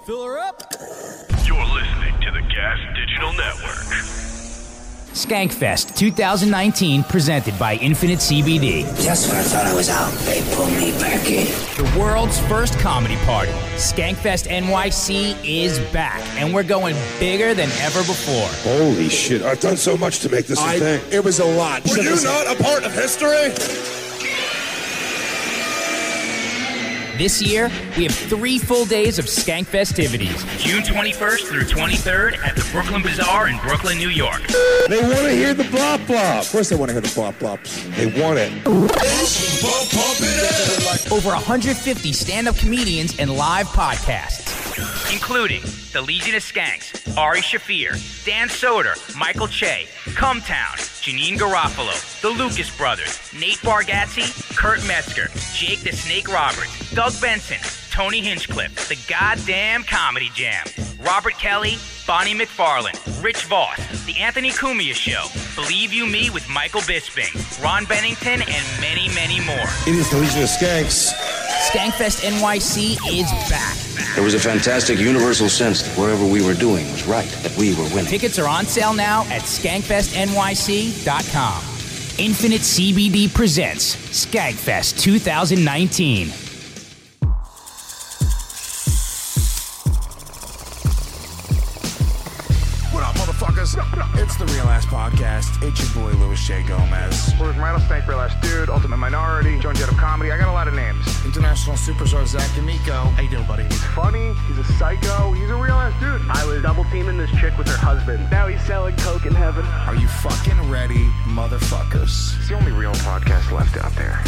Fill her up. You're listening to the Gas Digital Network. Skankfest 2019, presented by Infinite CBD. Just when I thought I was out, they pulled me back in. The world's first comedy party. Skankfest NYC is back, and we're going bigger than ever before. Holy shit, I've done so much to make this a thing. It was a lot. Were you not a part of history? This year, we have 3 full days of Skank festivities. June 21st through 23rd at the Brooklyn Bazaar in Brooklyn, New York. They want to hear the blop blop. Of course they want to hear the flop flops. They want it. Over 150 stand-up comedians and live podcasts, including the Legion of Skanks, Ari Shaffir, Dan Soder, Michael Che, Cumtown, Janine Garofalo, the Lucas Brothers, Nate Bargatze, Kurt Metzger, Jake the Snake Roberts, Doug Benson, Tony Hinchcliffe, The Goddamn Comedy Jam, Robert Kelly, Bonnie McFarlane, Rich Voss, The Anthony Cumia Show, Believe You Me with Michael Bisping, Ron Bennington, and many, many more. It is the Legion of Skanks. Skankfest NYC is back. There was a fantastic universal sense that whatever we were doing was right, that we were winning. Tickets are on sale now at skankfestnyc.com. Infinite CBD presents Skankfest 2019. What up, motherfuckers? It's the Real Ass Podcast. It's your boy, Louis J. Gomez. We're with Rattlesnake, Real Ass Dude, Ultimate Minority, Joan Jett of Comedy. I got a lot of names. International superstar Zach D'Amico. How you doing, buddy? He's funny, he's a psycho, he's a real ass dude. I was double teaming this chick with her husband. Now he's selling coke in heaven. Are you fucking ready, motherfuckers? It's the only real podcast left out there.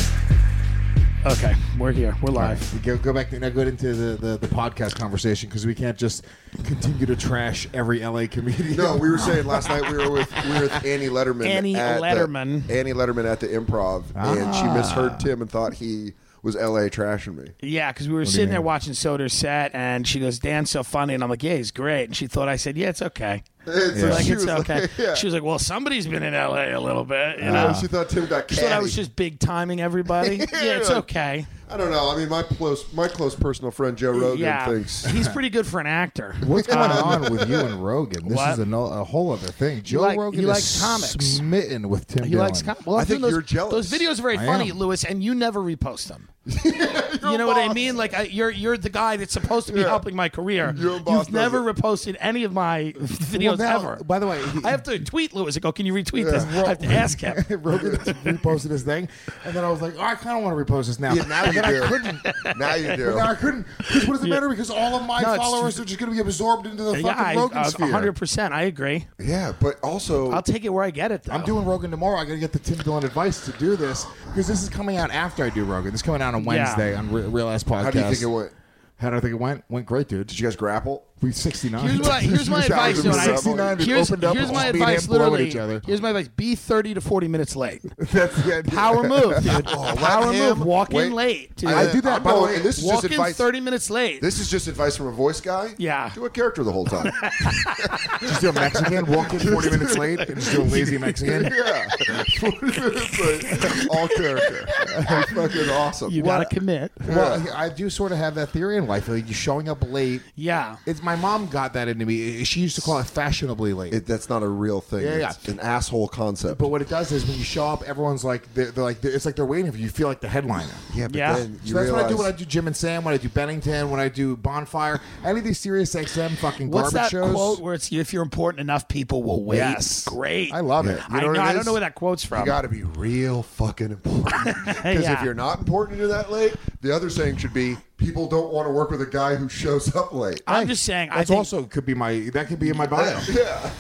Okay, we're here. We're live. Right. Go back now. Go into the podcast conversation because we can't just continue to trash every LA comedian. No, we were saying last night we were with Annie Letterman. Annie Letterman at the Improv, and she misheard Tim and thought he was LA trashing me. Yeah, because we were sitting there watching Soder's set, and she goes, "Dan's so funny," and I'm like, "Yeah, he's great." And she thought I said, "Yeah, it's okay." It's okay. She was like, "Well, somebody's been in LA a little bit." You know? She thought Tim got catty. She thought I was just big timing everybody. Yeah, it's okay. I don't know. I mean, my close personal friend Joe Rogan thinks he's pretty good for an actor. What's going on with you and Rogan? This is a whole other thing. Joe Rogan is comics. Smitten with Tim Dillon. Likes comics. Well, I think you're jealous. Those videos are very funny, Louis, and you never repost them. You know what I mean? Like you're the guy that's supposed to be helping my career. You've never reposted any of my videos ever. By the way, I have to tweet Louis and go, "Can you retweet this?" I have to ask him. Rogan reposted his thing, and then I was like, "Oh, I kind of want to repost this now." Yeah, now you do. I couldn't. Now you do. But I couldn't. Because what does it matter? Because all of my followers are just going to be absorbed into the fucking Rogan sphere. 100%. I agree. Yeah, but also I'll take it where I get it. Though. I'm doing Rogan tomorrow. I got to get the Tim Dillon advice to do this because this is coming out after I do Rogan. This is coming out on Wednesday on Real Ass Podcast. How do you think it went? How do I think it went? Went great, dude. Did you guys grapple? We 69. Here's my advice. 69. Here's my advice. Literally, here's my advice. Be 30 to 40 minutes late. Power move, dude. Power move. Walk in late. Dude. I do that. By the way, and this is walk just in advice. 30 minutes late. This is just advice from a voice guy. Yeah. Do a character the whole time. Just do a Mexican. Walk in 40 minutes late and just do a lazy Mexican. Yeah. 40 minutes late. All character. That's fucking awesome. You gotta commit. Well, I do sort of have that theory in life. Like you're showing up late. Yeah. It's my mom got that into me. She used to call it fashionably late. That's not a real thing. Yeah, it's an asshole concept. But what it does is when you show up, everyone's like, they're like, it's like they're waiting for you. You feel like the headliner. Yeah, but then you so that's realize... what I do when I do Jim and Sam, when I do Bennington, when I do Bonfire, any of these Sirius XM fucking What's garbage that shows. quote where it's if you're important enough, people will wait? Yes. Great. I love it. You know I don't know where that quote's from. You got to be real fucking important. Because if you're not important, you're that late. The other saying should be, people don't want to work with a guy who shows up late. I'm just saying. That's also could be in my bio. Yeah,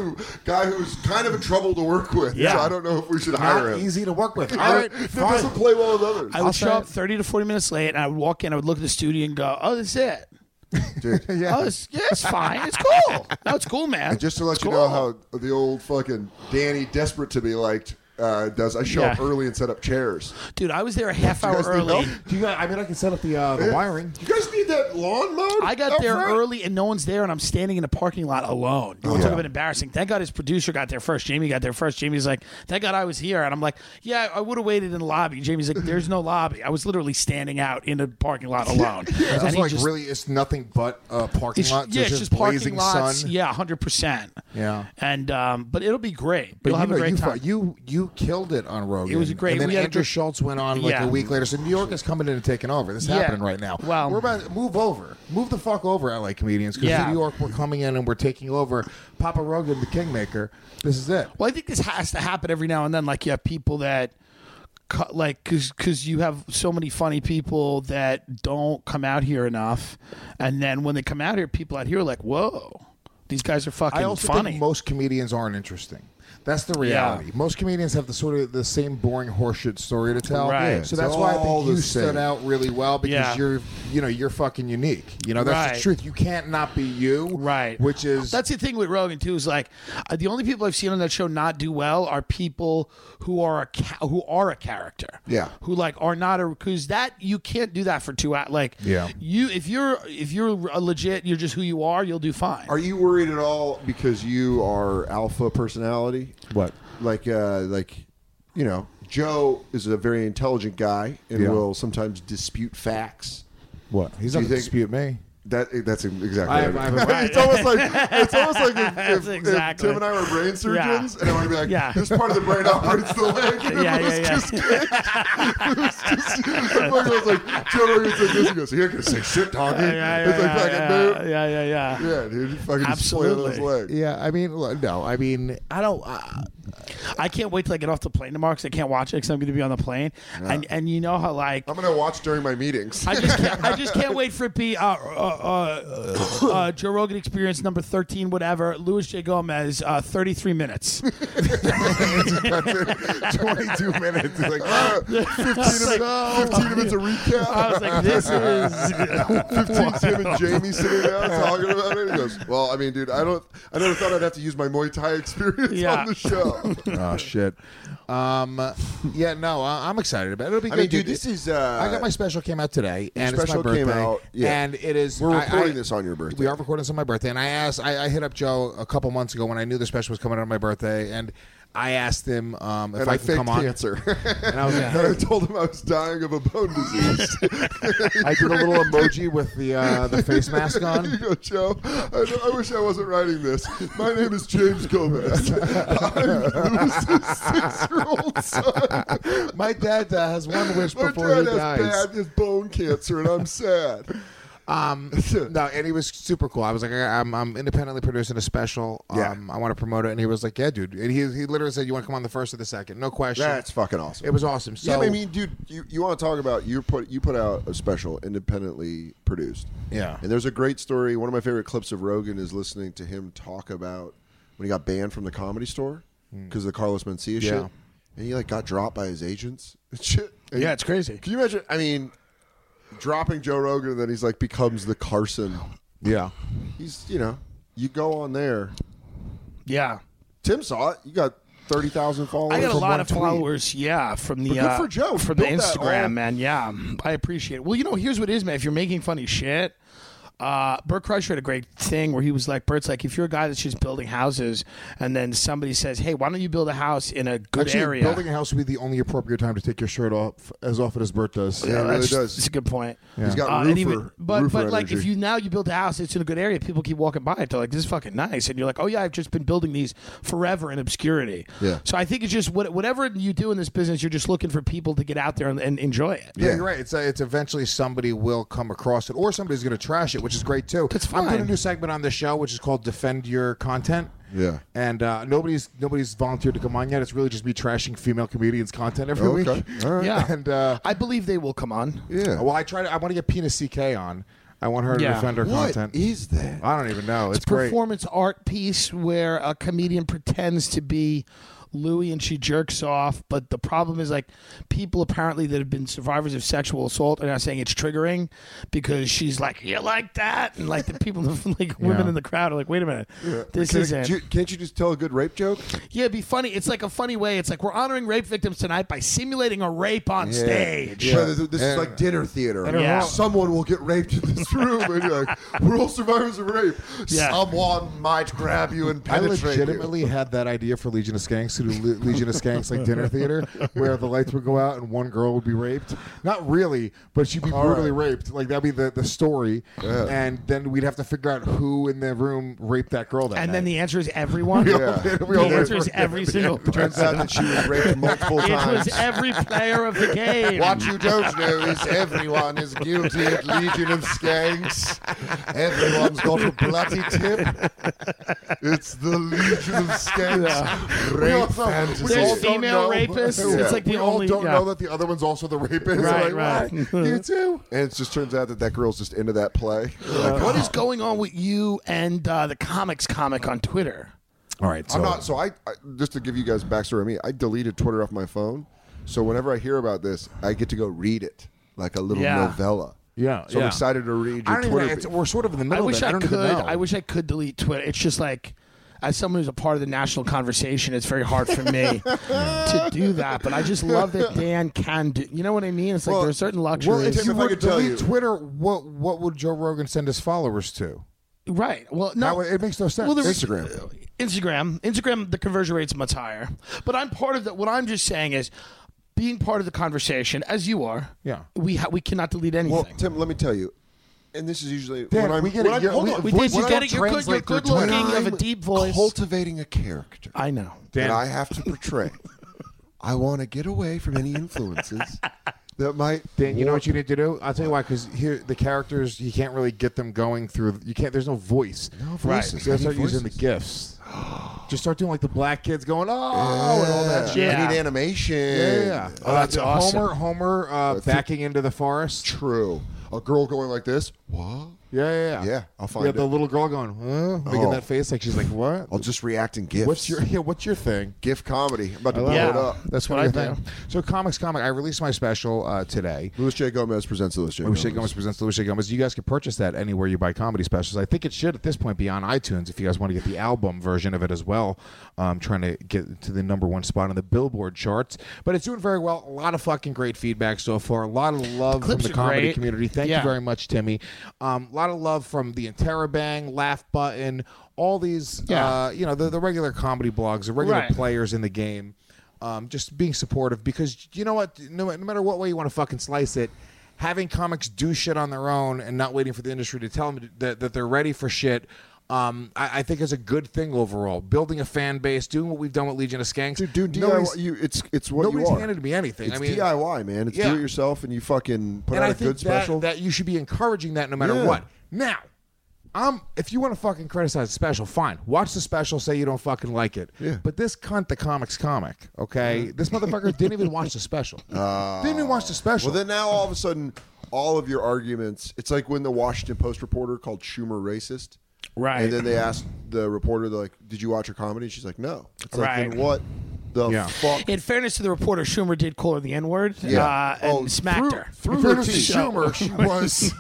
a guy who's kind of a trouble to work with. Yeah. So I don't know if we should hire Not him. easy to work with. All All right, right, that doesn't play well with others. I would show up 30 to 40 minutes late, and I would walk in, I would look at the studio and go, "Oh, that's it." Dude. Oh, it's fine. It's cool. No, it's cool, man. And just to let you know how the old fucking Danny, desperate to be liked, does. I show up early and set up chairs. Dude, I was there a half hour early. Do you guys, I mean, I can set up the wiring. You guys need that lawn mowed? I got there early and no one's there, and I'm standing in the parking lot alone. You want to talk about embarrassing? Thank God his producer got there first. Jamie got there first. Jamie's like, thank God I was here. And I'm like, yeah, I would have waited in the lobby. Jamie's like, there's no lobby. I was literally standing out in the parking lot alone. It's also like really, it's nothing but a parking lot. Yeah, it's just blazing parking lots. sun. Yeah, 100%. Yeah. And but it'll be great. But You'll have a great time. You killed it on Rogan. It was great. And then Andrew Schultz went on like a week later. So New York is coming in and taking over. This is happening right now. Well, we're about to move over. Move the fuck over, LA comedians. Because New York, we're coming in and we're taking over. Papa Rogan, the Kingmaker. This is it. Well, I think this has to happen every now and then. Like you have people that, like, because you have so many funny people that don't come out here enough, and then when they come out here, people out here are like, whoa, these guys are fucking I also funny. think most comedians aren't interesting. That's the reality. Yeah. Most comedians have the same boring horseshit story to tell. Right. Yeah, so that's why I think you stood out really well because you're fucking unique. You know, that's the truth. You can't not be you. Right. Which is that's the thing with Rogan too. Is like the only people I've seen on that show not do well are people who are a character. Yeah. Who like are not because that you can't do that for 2 hours. Like you if you're a legit, you're just who you are. You'll do fine. Are you worried at all because you are alpha personality? What? Like you know, Joe is a very intelligent guy and will sometimes dispute facts. What? He's not going to dispute me. That's exactly right. It's almost like if Tim and I were brain surgeons, and I want to be like, this part of the brain operates the leg. And it was just like Joe Rogan's like this. He goes, "You're gonna say shit, doggy." It's like fucking dude. Yeah, dude. You fucking just flail his leg. Yeah, I mean, no, I mean, I don't. I can't wait till I get off the plane tomorrow because I can't watch it because I'm going to be on the plane. Yeah. And you know how like I'm going to watch during my meetings. I just can't wait for it to be Joe Rogan Experience number 13, whatever. Louis J. Gomez, 33 minutes. 22 minutes. It's like 15 minutes of recap. I was like, this is 15 Tim and Jamie sitting down talking about it. He goes, well, I mean, dude, I never thought I'd have to use my Muay Thai experience on the show. Oh shit. Yeah, no, I'm excited about it. It'll be good. I mean, dude, this is. I got my special came out today, and it's my birthday. Came out, and it is. We're recording this on your birthday. We are recording this on my birthday, and I hit up Joe a couple months ago when I knew the special was coming out on my birthday, and I asked him if I could come on. Cancer. And I was like, and I told him I was dying of a bone disease. I did a little emoji with the face mask on. You go, Joe. I wish I wasn't writing this. My name is James Gomez. I'm Lewis's 6-year-old son. My dad has one wish before he dies. My dad has bone cancer, and I'm sad. No, and he was super cool. I was like, I'm independently producing a special. I want to promote it, and he was like, yeah, dude. And he literally said, you want to come on the first or the second? No question. That's fucking awesome. It was awesome. So, yeah, I mean, dude, you want to talk about you put out a special independently produced. Yeah, and there's a great story. One of my favorite clips of Rogan is listening to him talk about when he got banned from the Comedy Store because of the Carlos Mencia shit, and he like got dropped by his agents and shit. And it's crazy. Can you imagine? I mean, dropping Joe Rogan and then he's like becomes the Carson. Yeah. He's, you go on there. Yeah. Tim saw it. You got 30,000 followers. I got a lot of followers, from the good for Joe. from the Instagram, man. Yeah. I appreciate it. Well, here's what it is, man. If you're making funny shit, Bert Kreischer had a great thing where he was like, Bert's like, if you're a guy that's just building houses and then somebody says, hey, why don't you build a house in a good area? Building a house would be the only appropriate time to take your shirt off as often as Bert does. Yeah, it really does. It's a good point. Yeah. He's got roofer but like energy. if you build a house, it's in a good area, people keep walking by it. They're like, this is fucking nice. And you're like, oh yeah, I've just been building these forever in obscurity. Yeah. So I think it's just whatever you do in this business, you're just looking for people to get out there and enjoy it. Yeah, you're right. It's eventually somebody will come across it or somebody's going to trash it, which is great too. That's fine. I'm doing a new segment on the show, which is called Defend Your Content. Yeah. And nobody's volunteered to come on yet. It's really just me trashing female comedians' content every week. All right. Yeah. And I believe they will come on. Yeah. Well, I want to get Pina CK on. I want her to defend her content. What is that? I don't even know. It's a performance art piece where a comedian pretends to be Louis and she jerks off. But the problem is, like, people apparently that have been survivors of sexual assault are now saying it's triggering because she's like, you like that? And, like, the people, like, women in the crowd are like, wait a minute. This isn't. Can't you just tell a good rape joke? Yeah, it'd be funny. It's like a funny way. It's like we're honoring rape victims tonight by simulating a rape on stage. Yeah. This is like dinner theater. Yeah. Someone will get raped in this room. And you're like, we're all survivors of rape. Yeah. Someone might grab you and I penetrate legitimately had that idea for Legion of Skanks to do Legion of Skanks like dinner theater, where the lights would go out and one girl would be raped. Not really, but she'd be brutally raped. Like that'd be the story, and then weid have to figure out who in the room raped that girl that And night. then the answer is everyone. We all The answer is every single person. Turns out that she was raped multiple It times. was every player of the game. What you don't know is everyone is guilty at Legion of Skanks. Everyone's got a bloody tip. It's the Legion of Skanks. Rape fantasy. There's female rapists. It's like the we all only. don't know that the other one's also the rapist. Right, Like, right. what? You too? And it just turns out that girl's just into that play. What is going on with you and the comics comic on Twitter? All right, so I'm not. So I just to give you guys backstory on me, I deleted Twitter off my phone. So whenever I hear about this, I get to go read it like a little novella. Yeah, So I'm excited to read I your don't Twitter. even, we're sort of in the middle wish of it. I don't could. even know. I wish I could delete Twitter. It's just like, as someone who's a part of the national conversation, it's very hard for me to do that. But I just love that Dan can do. You know what I mean? It's like there are certain luxuries. Well, if you If I were to could tell delete you- Twitter, what would Joe Rogan send his followers to? Right. Well, no. It makes no sense. Well, Instagram, the conversion rate's much higher. But I'm part of the. What I'm just saying is, being part of the conversation, as you are. Yeah. We cannot delete anything. Well, Tim, let me tell you, and this is usually Dan, when I'm. we get when it. I'm- You're- hold we- on. we did. You When get I'm it. You're good. You're translate good through Twitter. looking. You have a deep voice. cultivating a character I know. Dan. that I have to portray. I want to get away from any influences that might. Dan, you know what you need to do? I'll tell you why. Because here, the characters, you can't really get them going through. You can't. There's no voice. No Right. voices. So I start need using the voices. gifs. Just start doing like the black kids going, and all that shit. Yeah. I need animation. Yeah. Oh, that's awesome. Homer backing into the forest. True. A girl going like this. What? Yeah. Yeah, I'll find Yeah, the it. little girl going, making Oh. that face like she's like, what? I'll just react in GIFs. What's your thing? GIF comedy? I'm about to I blow love it up. That's what I Your do. thing. So comic. I released my special today. Louis J. Gomez presents Louis J. Louis J. Gomez presents Louis J. Gomez. You guys can purchase that anywhere you buy comedy specials. I think it should at this point be on iTunes if you guys want to get the album version of it as well. Trying to get to the #1 spot on the Billboard charts. But it's doing very well. A lot of fucking great feedback so far. A lot of love from clips the are comedy great. community. Thank you very much, Timmy. A lot of love from the Interrobang, Laugh Button, all these, the regular comedy blogs, the regular Right. players in the game. Just being supportive because you know what? No matter what way you want to fucking slice it, having comics do shit on their own and not waiting for the industry to tell them that they're ready for shit, I think is a good thing overall. Building a fan base, doing what we've done with Legion of Skanks. Dude, DIY, it's what nobody's you are. handed me anything. It's I mean, DIY, man. It's do it yourself, and you fucking put and out I a think good special. that you should be encouraging that no matter Yeah. what. Now, if you want to fucking criticize the special, fine. Watch the special, say you don't fucking like it. Yeah. But this cunt, the comics comic, okay? This motherfucker didn't even watch the special. Didn't even watch the special. Well, then now all of a sudden, all of your arguments. It's like when the Washington Post reporter called Schumer racist. Right. And then they asked the reporter, they're like, "Did you watch her comedy?" She's like, "No." It's like, Right. then what the fuck? In fairness to the reporter, Schumer did call her the N-word and smacked her. Through her teeth. Schumer, she was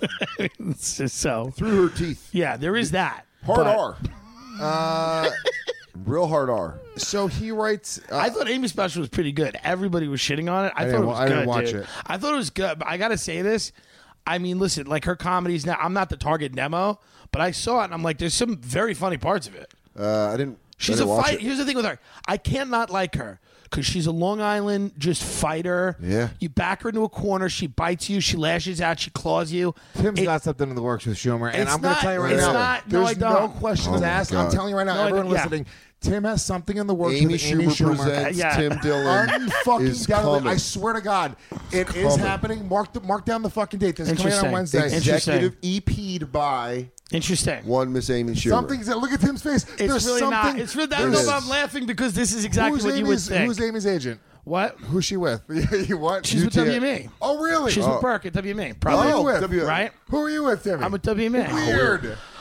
So, Through her teeth. yeah, there is that. Hard But R. Real hard R. So he writes. I thought Amy's special was pretty good. Everybody was shitting on it. I thought it was I good. didn't watch dude. it. I thought it was good, but I gotta say this. I mean, listen, like her comedies now. I'm not the target demo, but I saw it and I'm like, there's some very funny parts of it. I didn't. She's I a didn't watch fight. it. Here's the thing with her. I can't not like her because she's a Long Island just fighter. Yeah. You back her into a corner. She bites you. She lashes out. She claws you. Tim's It- got something in the works with Schumer, and It's I'm going to not- tell you right it's now. not- no, there's I don't. questions Oh my asked. I'm God. telling you right now, No, I everyone don't- yeah. listening. Tim has something in the works Amy with Amy Schumer Schumer. presents Yeah. Tim Dillon Unfucking is down. coming. I swear to God, it is coming. happening. Mark down the fucking date. This is coming out on Interesting. Wednesday. Interesting. Executive EP'd by Interesting. one Miss Amy Schumer. Something's look at Tim's face. It's There's really something. not. It's really. I don't There know if is. I'm laughing because this is exactly Who's what you would Amy's, think. Who's Amy's agent? What? Who's she with? You what? She's with UTA. WME. Oh, really? She's Oh. with Burke at WME. Who Probably. are you with? W- Right? Who are you with, Timmy? I'm with WME. Weird.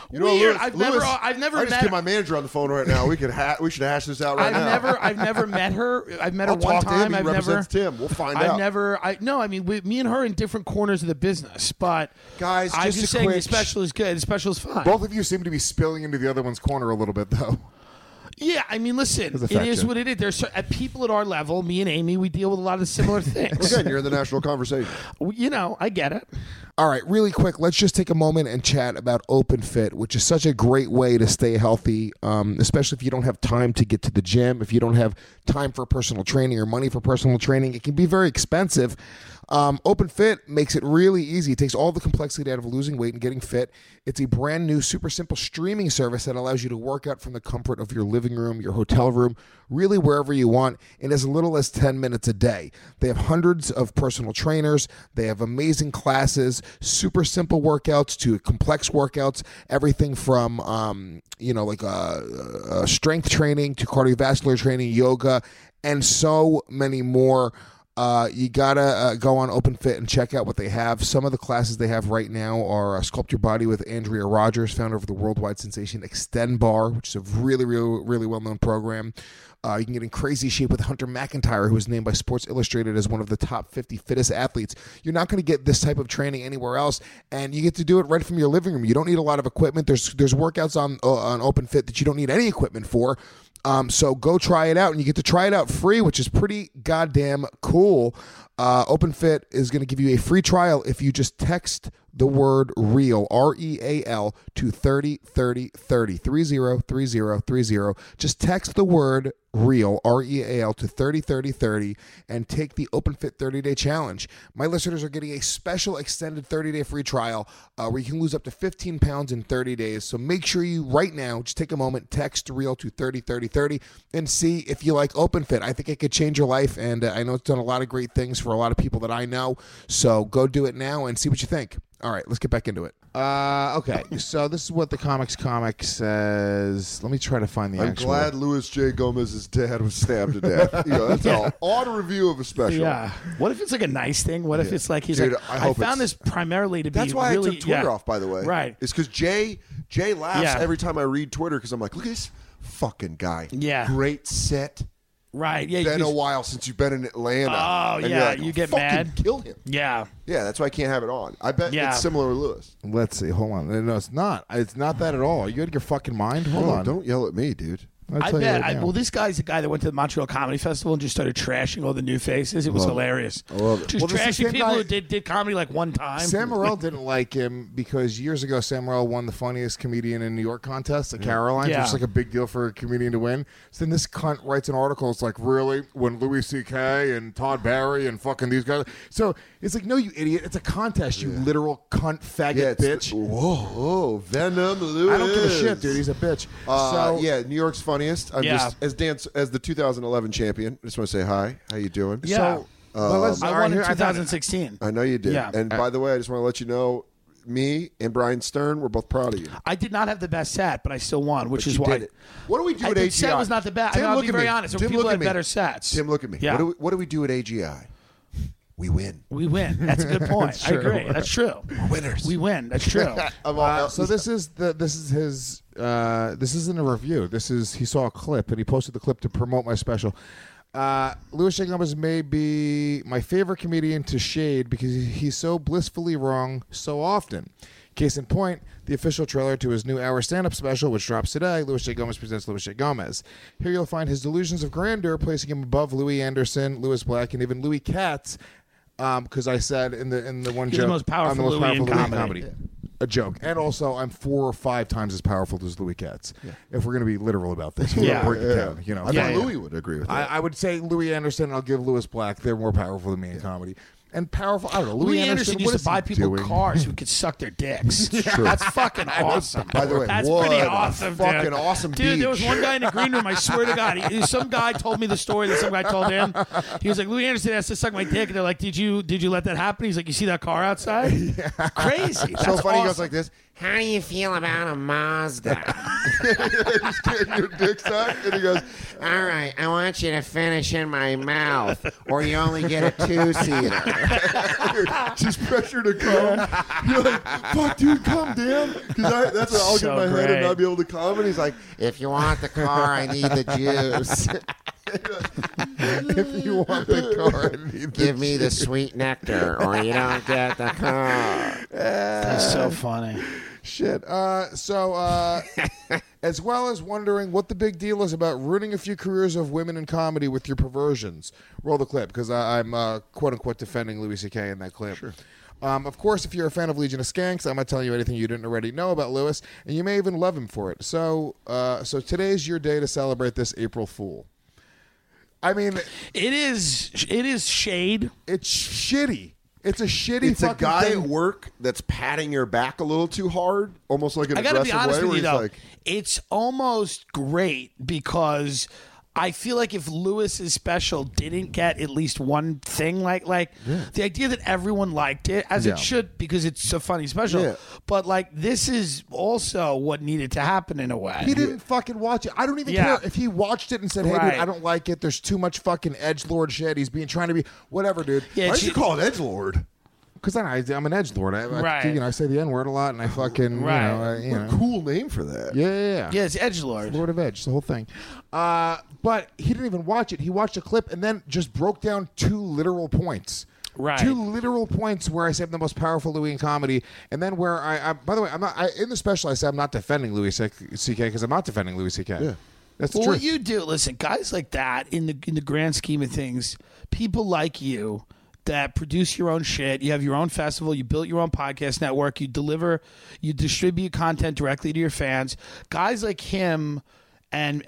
You know, Weird. Lewis, I've never I just met get my manager on the phone right now. We should hash this out right now. I've never met her. I've met her I'll one talk to time. him. He I've never. represents Tim. We'll find out. I mean, me and her are in different corners of the business, but Guys, I'm just just a saying quick- the special is good. The special is fine. Both of you seem to be spilling into the other one's corner a little bit, though. Yeah, I mean, listen, There's a it fact is check. what it is. There's people at our level, me and Amy, we deal with a lot of similar things. Again, you're in the national conversation. You know, I get it. All right, really quick, let's just take a moment and chat about OpenFit, which is such a great way to stay healthy, especially if you don't have time to get to the gym, if you don't have time for personal training or money for personal training. It can be very expensive. OpenFit makes it really easy. It takes all the complexity out of losing weight and getting fit. It's a brand new, super simple streaming service that allows you to work out from the comfort of your living room, your hotel room, really wherever you want in as little as 10 minutes a day. They have hundreds of personal trainers. They have amazing classes, super simple workouts to complex workouts, everything from, strength training to cardiovascular training, yoga, and so many more. You gotta go on OpenFit and check out what they have. Some of the classes they have right now are Sculpt Your Body with Andrea Rogers, founder of the worldwide sensation Extend Bar, which is a really, really, really well-known program. You can get in crazy shape with Hunter McIntyre, who was named by Sports Illustrated as one of the top 50 fittest athletes. You're not going to get this type of training anywhere else, and you get to do it right from your living room. You don't need a lot of equipment. There's workouts on OpenFit that you don't need any equipment for. So go try it out, and you get to try it out free, which is pretty goddamn cool. OpenFit is going to give you a free trial if you just text the word REAL, REAL, to 303030, 303030. Just text the word REAL, REAL, to 303030 and take the OpenFit 30-day challenge. My listeners are getting a special extended 30-day free trial where you can lose up to 15 pounds in 30 days. So make sure you, right now, just take a moment, text REAL to 303030 and see if you like OpenFit. I think it could change your life, and I know it's done a lot of great things for a lot of people that I know. So go do it now and see what you think. All right, let's get back into it. Okay, so this is what the comic says. Let me try to find the I'm actual. glad Louis J. Gomez's dad was stabbed to death. That's all. Odd review of a special. Yeah. What if it's like a nice thing? What if it's like he's Dude, like, I I hope found it's- this primarily to be That's why really, I took Twitter yeah. off, by the way. Right. It's because Jay laughs Yeah. every time I read Twitter because I'm like, look at this fucking guy. Yeah. Great set. Right. Yeah. Been a just- while since you've been in Atlanta. Oh, And you're yeah, like, you get fucking mad. Kill him. Yeah. Yeah, that's why I can't have it on. I bet Yeah. it's similar to Lewis. Let's see. Hold on. No, it's not. It's not that at all. Are you out of your fucking mind? Hold Oh, on. don't yell at me, dude. I'll I tell you bet. right now. Well, this guy's the guy that went to the Montreal Comedy Festival and just started trashing all the new faces. It was hilarious. I love it. Just Well, this is the trashing same people guy- who did comedy like one time. Sam Morril didn't like him because years ago Sam Morril won the funniest comedian in New York contest at Caroline's, Yeah. which is like a big deal for a comedian to win. So then this cunt writes an article. It's like, really? When Louis C.K. and Todd Barry and fucking these guys. So it's like, no, you idiot. It's a contest, you literal cunt faggot Yeah, bitch. Whoa, Venom Lewis. I don't give a shit, dude. He's a bitch. Yeah, New York's funniest. I'm Yeah. just as the 2011 champion. I just want to say hi. How you doing? Yeah. So, well, let's- I all won right, in here- I thought- 2016. I know you did. Yeah. And by the way, I just want to let you know, me and Brian Stern, we're both proud of you. I did not have the best set, but I still won, which But is you why. did it. What do we do I at think AGI? set was not the best. Tim, I'll look be at very me. honest. Tim, People look at had me. better sets. Tim, look at me. Yeah. What do we do at AGI? We win. We win. That's a good point. I agree. That's true. We're winners. We win. That's true. So this is his. This isn't a review. He saw a clip and he posted the clip to promote my special. Louis J. Gomez may be my favorite comedian to shade because he's so blissfully wrong so often. Case in point, the official trailer to his new hour stand-up special, which drops today, Louis J. Gomez presents Louis J. Gomez. Here you'll find his delusions of grandeur, placing him above Louis Anderson, Louis Black, and even Louis Katz. Because I said in the one He's joke, the most powerful I'm the most Louis in powerful Louis comedy. A joke. And also, I'm 4 or 5 times as powerful as Louis Katz. If we're going to be literal about this, we're Yeah. gonna break it down. You know, I Yeah, thought yeah. Louis would agree with that. I would say Louis Anderson. I'll give Louis Black. They're more powerful than me in comedy. And powerful. I don't know. Louis Anderson what used is to buy he people doing? cars who could suck their dicks. That's fucking awesome. By the way, that's what pretty a awesome, fucking dude. awesome Dude, there was beach. one guy in the green room. I swear to God, some guy told me the story that some guy told him. He was like, Louis Anderson has to suck my dick, and they're like, "Did you let that happen?" He's like, "You see that car outside? Crazy." That's so funny. He goes awesome. like this. How do you feel about a Mazda? He's getting your dick sucked, and he goes, "All right, I want you to finish in my mouth, or you only get a 2-seater." Just pressure to come. You're like, "Fuck, dude, come, Dan." Because that's what I'll So get in my head and great. not be able to come. And he's like, "If you want the car, I need the juice." If you want the car, I need Give me the sweet nectar, or you don't get the car. That's so funny. Shit. So, as well as wondering what the big deal is about ruining a few careers of women in comedy with your perversions. Roll the clip, because I'm quote-unquote defending Louis C.K. in that clip. Sure. Of course, if you're a fan of Legion of Skanks, I'm not telling you anything you didn't already know about Louis, and you may even love him for it. So today's your day to celebrate this April Fool. I mean, It is shade. it's shitty. It's a shitty It's a fucking guy thing. at work that's patting your back a little too hard, almost like an I gotta be aggressive honest way, with you where though. he's like, It's almost great because I feel like if Lewis's special didn't get at least one thing, like the idea that everyone liked it, as Yeah. it should, because it's a funny special. Yeah. But like this is also what needed to happen in a way. He didn't fucking watch it. I don't even Yeah. care if he watched it and said, "Hey, Right. dude, I don't like it. There's too much fucking edgelord shit. He's trying to be whatever, dude." Yeah, "Why'd she- you call it edgelord?" Because I'm an edgelord. Right. I say the N word a lot, and I fucking Right. you know. What a cool name for that. Yeah. Yeah, it's edgelord. Lord of Edge, the whole thing. But he didn't even watch it. He watched a clip and then just broke down 2 literal points. Right. 2 literal points where I say I'm the most powerful Louis in comedy, and then where I by the way, I'm not in the special. I say I'm not defending Louis C.K. because I'm not defending Louis C.K. Yeah. That's the Well, truth. what you do, listen, guys like that, in the grand scheme of things, people like you that produce your own shit, you have your own festival, you built your own podcast network, you distribute content directly to your fans. Guys like him, and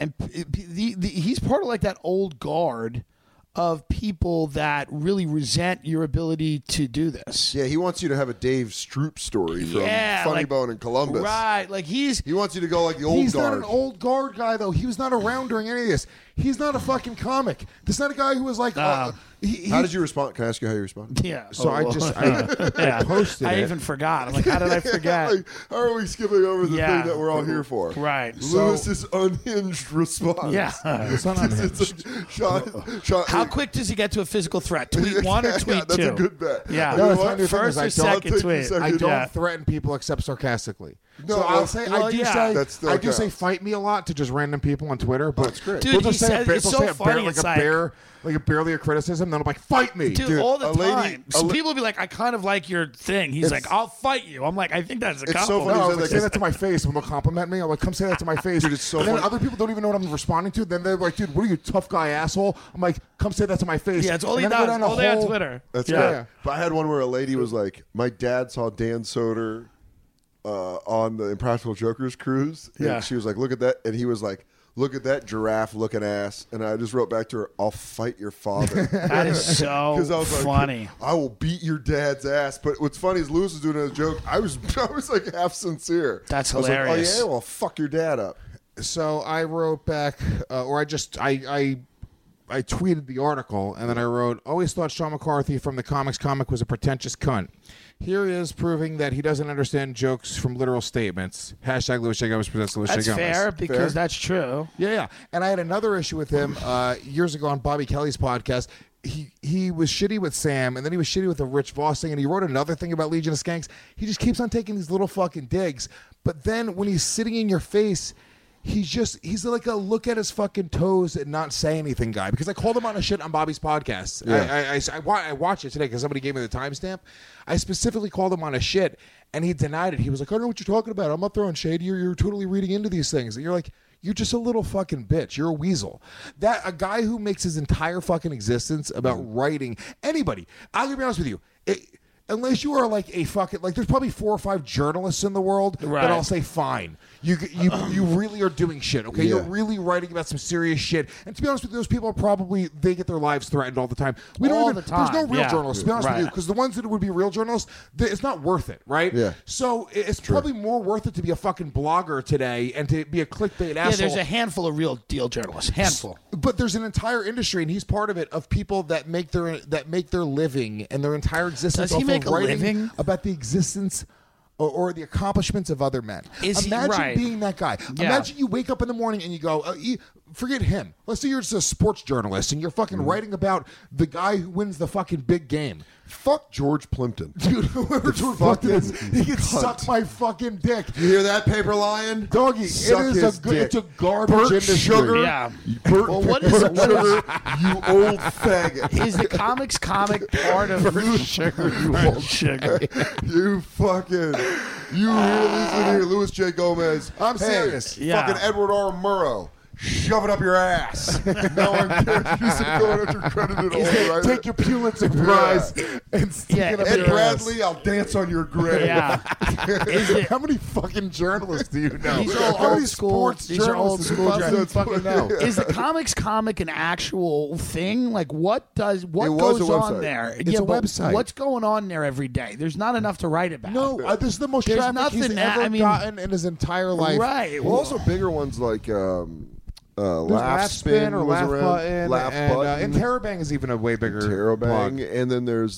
he's part of like that old guard of people that really resent your ability to do this. Yeah, he wants you to have a Dave Stroop story from Funny like- Bone in Columbus. Right, like He wants you to go like the old He's guard. not an old guard guy, though. He was not around during any of this. He's not a fucking comic. This is not a guy who was like. How did you respond? Can I ask you how you responded? Yeah. So I yeah. posted I it. even forgot. I'm like, how did I forget? Like, how are we skipping over the Yeah. thing that we're all here for? Right. Lewis's unhinged response. Yeah. It's not unhinged. It's like, Sean, How quick does he get to a physical threat? Tweet 1 or tweet 2? That's a good bet. Yeah. You No, know it's what? not your thing, First is or I don't second take tweet? the second. I don't Yeah. threaten people except sarcastically. No, so I'll say well, I do yeah. say That still I do say counts. fight me a lot to just random people on Twitter, but that's great. Dude, they'll he just say says- a, it's they'll so say a funny, bare, it's like a barely a criticism. Then I'm like, fight me, Dude, all the a lady- time. a So la- people will be like, I kind of like your thing. He's like, I'll fight you. I'm like, I think that's a It's so compliment. funny. No, I was said like, that say that to my face when they'll compliment me. I'm like, come say that to my face. Dude, it's so and then funny. other people don't even know what I'm responding to. Then they're like, dude, what are you, tough guy asshole? I'm like, come say that to my face. Yeah, it's all And he then I go does. down a All day on whole- Twitter. That's Yeah. great. Yeah. But I had one where a lady was like, my dad saw Dan Soder on the Impractical Jokers cruise. And Yeah. she was like, look at that. And he was like, look at that giraffe looking ass. And I just wrote back to her, I'll fight your father. That is so I was like, funny. I will beat your dad's ass. But what's funny is Lewis was doing a joke. I was like half sincere. That's I was hilarious. Like, oh yeah, well fuck your dad up. So I wrote back, or I tweeted the article, and then I wrote, always thought Sean McCarthy from the comic was a pretentious cunt. Here he is proving that he doesn't understand jokes from literal statements. Hashtag Louis J. Gomez presents Louis J. That's Gomez. fair because that's true. Yeah. And I had another issue with him years ago on Bobby Kelly's podcast. He was shitty with Sam, and then he was shitty with the Rich Voss thing, and he wrote another thing about Legion of Skanks. He just keeps on taking these little fucking digs. But then when he's sitting in your face, he's like a look at his fucking toes and not say anything guy. Because I called him on a shit on Bobby's podcast. Yeah. I watched it today because somebody gave me the timestamp. I specifically called him on a shit, and he denied it. He was like, I don't know what you're talking about. I'm not throwing shade. You're totally reading into these things. And you're like, you're just a little fucking bitch. You're a weasel. That a guy who makes his entire fucking existence about writing anybody. I'm gonna be honest with you. Unless you are like a fucking there's probably 4 or 5 journalists in the world Right. that I'll say fine. You really are doing shit. Okay, Yeah. you're really writing about some serious shit. And to be honest with you, those people are probably they get their lives threatened all the time. We don't All even, the time, There's no real yeah. journalists. To be honest with Right. you, because the ones that would be real journalists, it's not worth it, right? Yeah. So it's probably more worth it to be a fucking blogger today and to be a clickbait asshole. Yeah, there's a handful of real deal journalists. Handful. But there's an entire industry, and he's part of it, of people that make their living and their entire existence Does he off make of a writing living? about the existence or the accomplishments of other men. Imagine being that guy. Yeah. Imagine you wake up in the morning and you go, forget him. Let's say you're just a sports journalist and you're fucking writing about the guy who wins the fucking big game. Fuck George Plimpton. Dude, whoever George Plimpton is, he can suck my fucking dick. You hear that, Paper Lion? Doggy, Suck his dick. it's a garbage Burt industry. Sugar. Yeah. Burt What is Sugar, you old faggot. Is the comic part of Sugar, you old sugar? You fucking... You listen here, Louis J. Gomez. I'm serious. Yeah. Fucking Edward R. Murrow. Shove it up your ass. No one cares. You should go after credited all right. Take your Pulitzer Prize and stick it up Ed your Bradley, I'll dance on your grave. Yeah. How many fucking journalists do you know? These are How many old school. sports These are old journalists do school. you journalists. fucking know? Is the comic an actual thing? Like what It was goes a on website. there? It's a but website. What's going on there every day? There's not enough to write about. No, this is the most There's traffic he's nothing ever gotten in his entire life. Right. Well, also bigger ones like Laugh Spin or was Laugh around. Button, Laugh and, Button. and Terabang is even a way bigger plug. Terabang, and then there's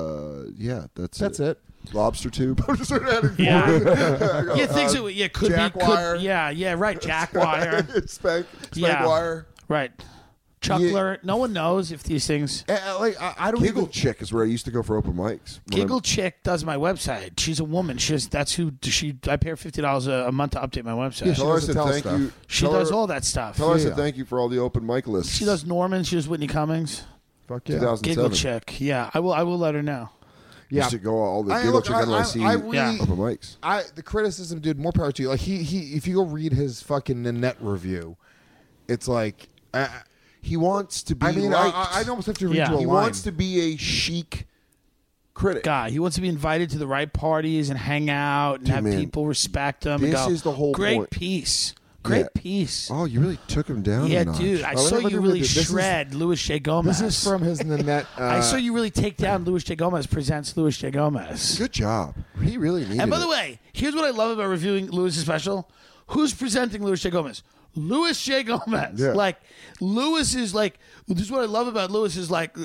that's it. Lobster Tube. I'm just sort of adding Yeah. forward. Yeah, things that could Jackwire. be. Yeah, right. Jackwire. Spank Yeah. Wire. Right. Chuckler. No one knows if these things. I don't Giggle even. Chick is where I used to go for open mics. Giggle Chick does my website. She's a woman. That's who she. I pay her $50 a month to update my website. Tell her I doesn't said tell thank stuff. you. She Tell does her- all that stuff. Tell her I Yeah. said thank you for all the open mic lists. She does Norman. She does Whitney Cummings. Fuck yeah. 2007. Giggle Chick. Yeah, I will let her know. You Yeah. should go all the I- Giggle look, Chick I- NYC I really- open mics. The criticism, dude, more power to you. Like he if you go read his fucking Nanette review, it's like He wants to be I mean, liked. I almost have to read Yeah. you a He line. wants to be a chic critic. Guy, he wants to be invited to the right parties and hang out and Dude, have man, people respect him. this and go, is the whole great point." piece. Great Yeah. piece. Oh, you really took him down. Yeah, a notch. dude, I Oh, saw let me you read really this. This is- shred Louis J. Gomez. This is from his Nanette. I saw you really take down Louis J. Gomez presents Louis J. Gomez. Good job. He really needed And by the it. way, here's what I love about reviewing Louis' special. Who's presenting Louis J. Gomez? Louis J. Gomez. Yeah. Like, Louis is like, this is what I love about Louis is like,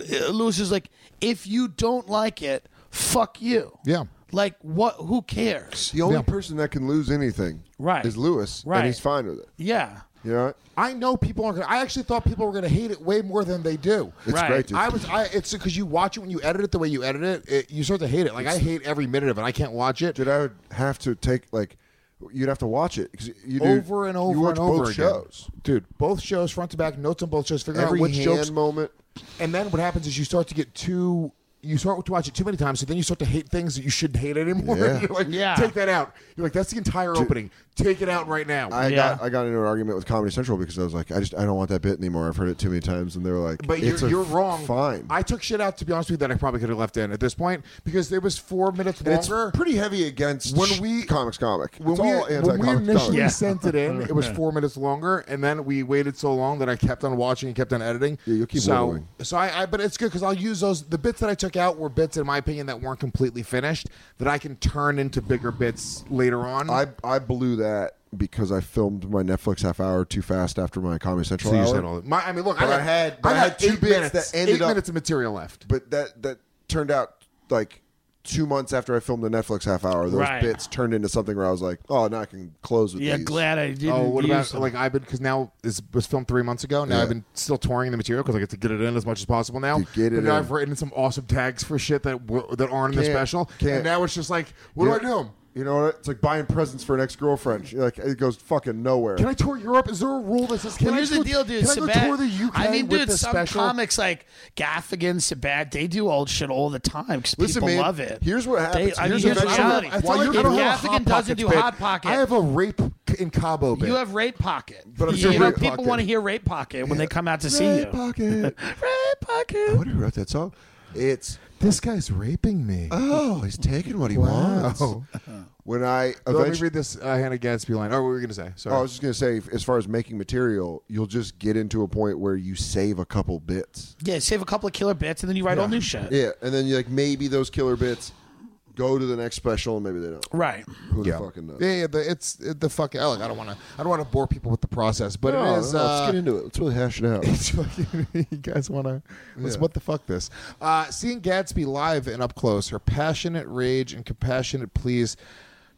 if you don't like it, fuck you. Yeah. Like, what? Who cares? The only Yeah. person that can lose anything Right. is Lewis, Right. and he's fine with it. Yeah. You know what? I know people aren't. I actually thought people were going to hate it way more than they do. It's Right. great, dude. It's because you watch it when you edit it the way you edit it, you start to hate it. Like I hate every minute of it. I can't watch it. Dude, I would have to take, you'd have to watch it. 'Cause you do, Over and over you watch and over both again. shows. Dude, both shows, front to back, notes on both shows, figure Every out which hand jokes. moment. And then what happens is you start to get you start to watch it too many times, so then you start to hate things that you shouldn't hate anymore. Yeah. You're like, Yeah. take that out. You're like, that's the entire opening. Take it out right now. I Yeah. got into an argument with Comedy Central because I was like, I don't want that bit anymore. I've heard it too many times, and they were like, But it's you're wrong. Fine. I took shit out, to be honest with you, that I probably could have left in at this point because it was 4 minutes And it's longer. pretty heavy against When comics. It's all we anti-comics. initially Yeah. sent it in, it was 4 minutes longer, and then we waited so long that I kept on watching and kept on editing. Yeah, you'll keep so, whittling. so but it's good because I'll use those. The bits that I took out were bits, in my opinion, that weren't completely finished that I can turn into bigger bits later on. I blew that because I filmed my Netflix half hour too fast after my Comedy Central So you hour. said all that. I mean, look, But I had got 2 8 bits minutes, that ended 8 up. minutes of material left. But that turned out like 2 months after I filmed the Netflix half hour. Those Right. bits turned into something where I was like, oh, now I can close with Yeah, these. glad I didn't. Oh, what use about them. like I've been because now it was filmed 3 months ago. Now Yeah. I've been still touring the material because I get to get it in as much as possible now. You get it But now in. I've written some awesome tags for shit that aren't in the Can't- special. can't. And now it's just like, what Yeah. do I do? You know what? It's like buying presents for an ex-girlfriend. You're like, it goes fucking nowhere. Can I tour Europe? Is there a rule that says? Can Well, I here's go, the deal, dude. Can I go Sabat- tour the UK I mean, with dude, the some special? comics like Gaffigan, Sabat, they do old shit all the time because Listen, people man, love it. here's what happens. I mean, Here's here's the eventually- reality. I feel While like you're I don't if have a Gaffigan Hot doesn't Pockets do bit. Hot Pocket, I have a rape in Cabo bit. you have Rape Pocket. But I'm you sure know, Rape people Pocket- want to hear Rape Pocket when they come out to see you. Pocket. Rape Pocket. What who wrote that song? It's This guy's raping me. oh, he's taking what he wants. When I Let me eventually, read this Hannah Gadsby line. Oh, what were we going to say? Sorry. I was just gonna say, as far as making material, you'll just get into a point where you save a couple bits. Yeah, save a couple of killer bits and then you write all new shit. Yeah, and then you like maybe those killer bits go to the next special, and maybe they don't. Right. Who Yeah. the fucking knows? Yeah, it's the fucking. Look, I don't want to bore people with the process, but No, it is. let's get into it. Let's really hash it out. It's fucking, you guys want to? Let's what the fuck this? Seeing Gadsby live and up close, her passionate rage and compassionate pleas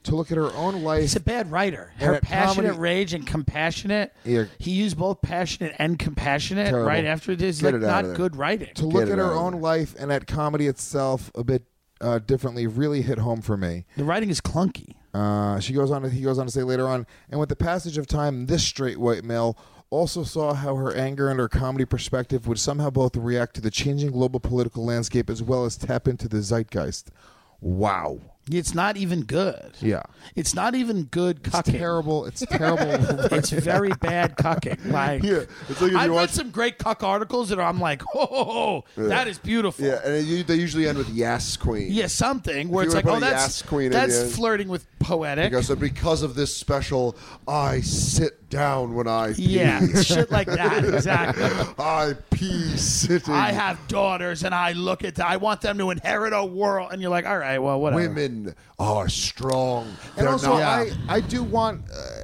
to look at her own life. He's a bad writer. And Her at passionate comedy- rage and compassionate. Yeah. He used both passionate and compassionate Terrible. right after this. Get Like it out not of there. good writing. To look Get at it her out of own there. life and at comedy itself a bit differently really hit home for me. The writing is clunky. He goes on to say later on, and with the passage of time, this straight white male also saw how her anger and her comedy perspective would somehow both react to the changing global political landscape as well as tap into the zeitgeist. Wow. It's not even good. Yeah. It's not even good It's cucking. terrible. It's terrible. It's very bad cucking. Like, Yeah, it's like if I've you read watch. some great cuck articles that I'm like, oh, that is beautiful. Yeah, and they usually end with yes, queen. Yeah, something where If it's you like, wanna oh, put a that's yes queen in the that's end. flirting with poetic. Because of this special, I sit down when I pee. Yeah, shit like that. Exactly. I pee sitting. I have daughters, and I look at that. I want them to inherit a world, and you're like, all right, well, whatever. Women are strong. And They're also, not. I do want.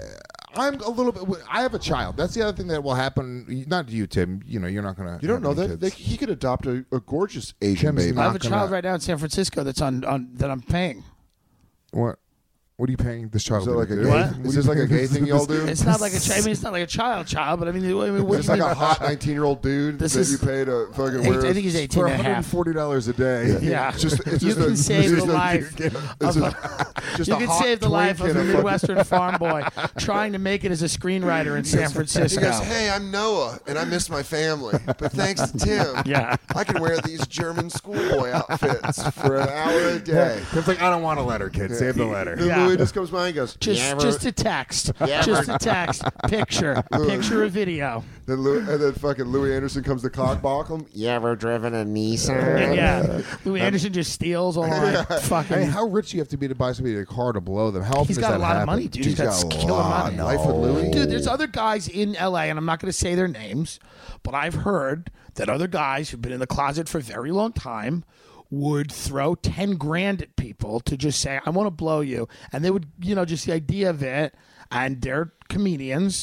I'm a little bit. I have a child. That's the other thing that will happen. Not to you, Tim. You know, you're not gonna. You don't know have any that kids. he could adopt a gorgeous Asian Tim's baby. I have a not child gonna- right now in San Francisco that's on that I'm paying. What? What are you paying this child? Is that to like a do? gay? What? Is this like a gay thing y'all do? It's not like a child. I mean, it's not like a child, but I mean, what Is do this you like mean? a hot 19-year-old dude This that is- you pay to fucking I wear? think he's 18 For and a half. $140 a day. Yeah. It's just You can save the life It's of just, a- just You a can hot save the life of twink a and Midwestern farm boy trying to make it as a screenwriter in San He Francisco. goes, hey, I'm Noah, and I miss my family. But thanks to Tim, Yeah. I can wear these German schoolboy outfits for an hour a day. It's like, I don't want a letter, kid. Save the letter. And Yeah. Louis just comes by and goes, Just a text. Just a text. Picture a video. and then fucking Louis Anderson comes to cockblock him. You ever driven a Nissan? And yeah, Louis Anderson just steals all my fucking. I mean, how rich do you have to be to buy somebody a car to blow them? How often He's does got a that lot of happen? money, dude. He's got killer money. Life with Louis. Dude, there's other guys in LA, and I'm not going to say their names, but I've heard that other guys who've been in the closet for a very long time would throw 10 grand at people to just say, I want to blow you. And they would, just the idea of it, and they're comedians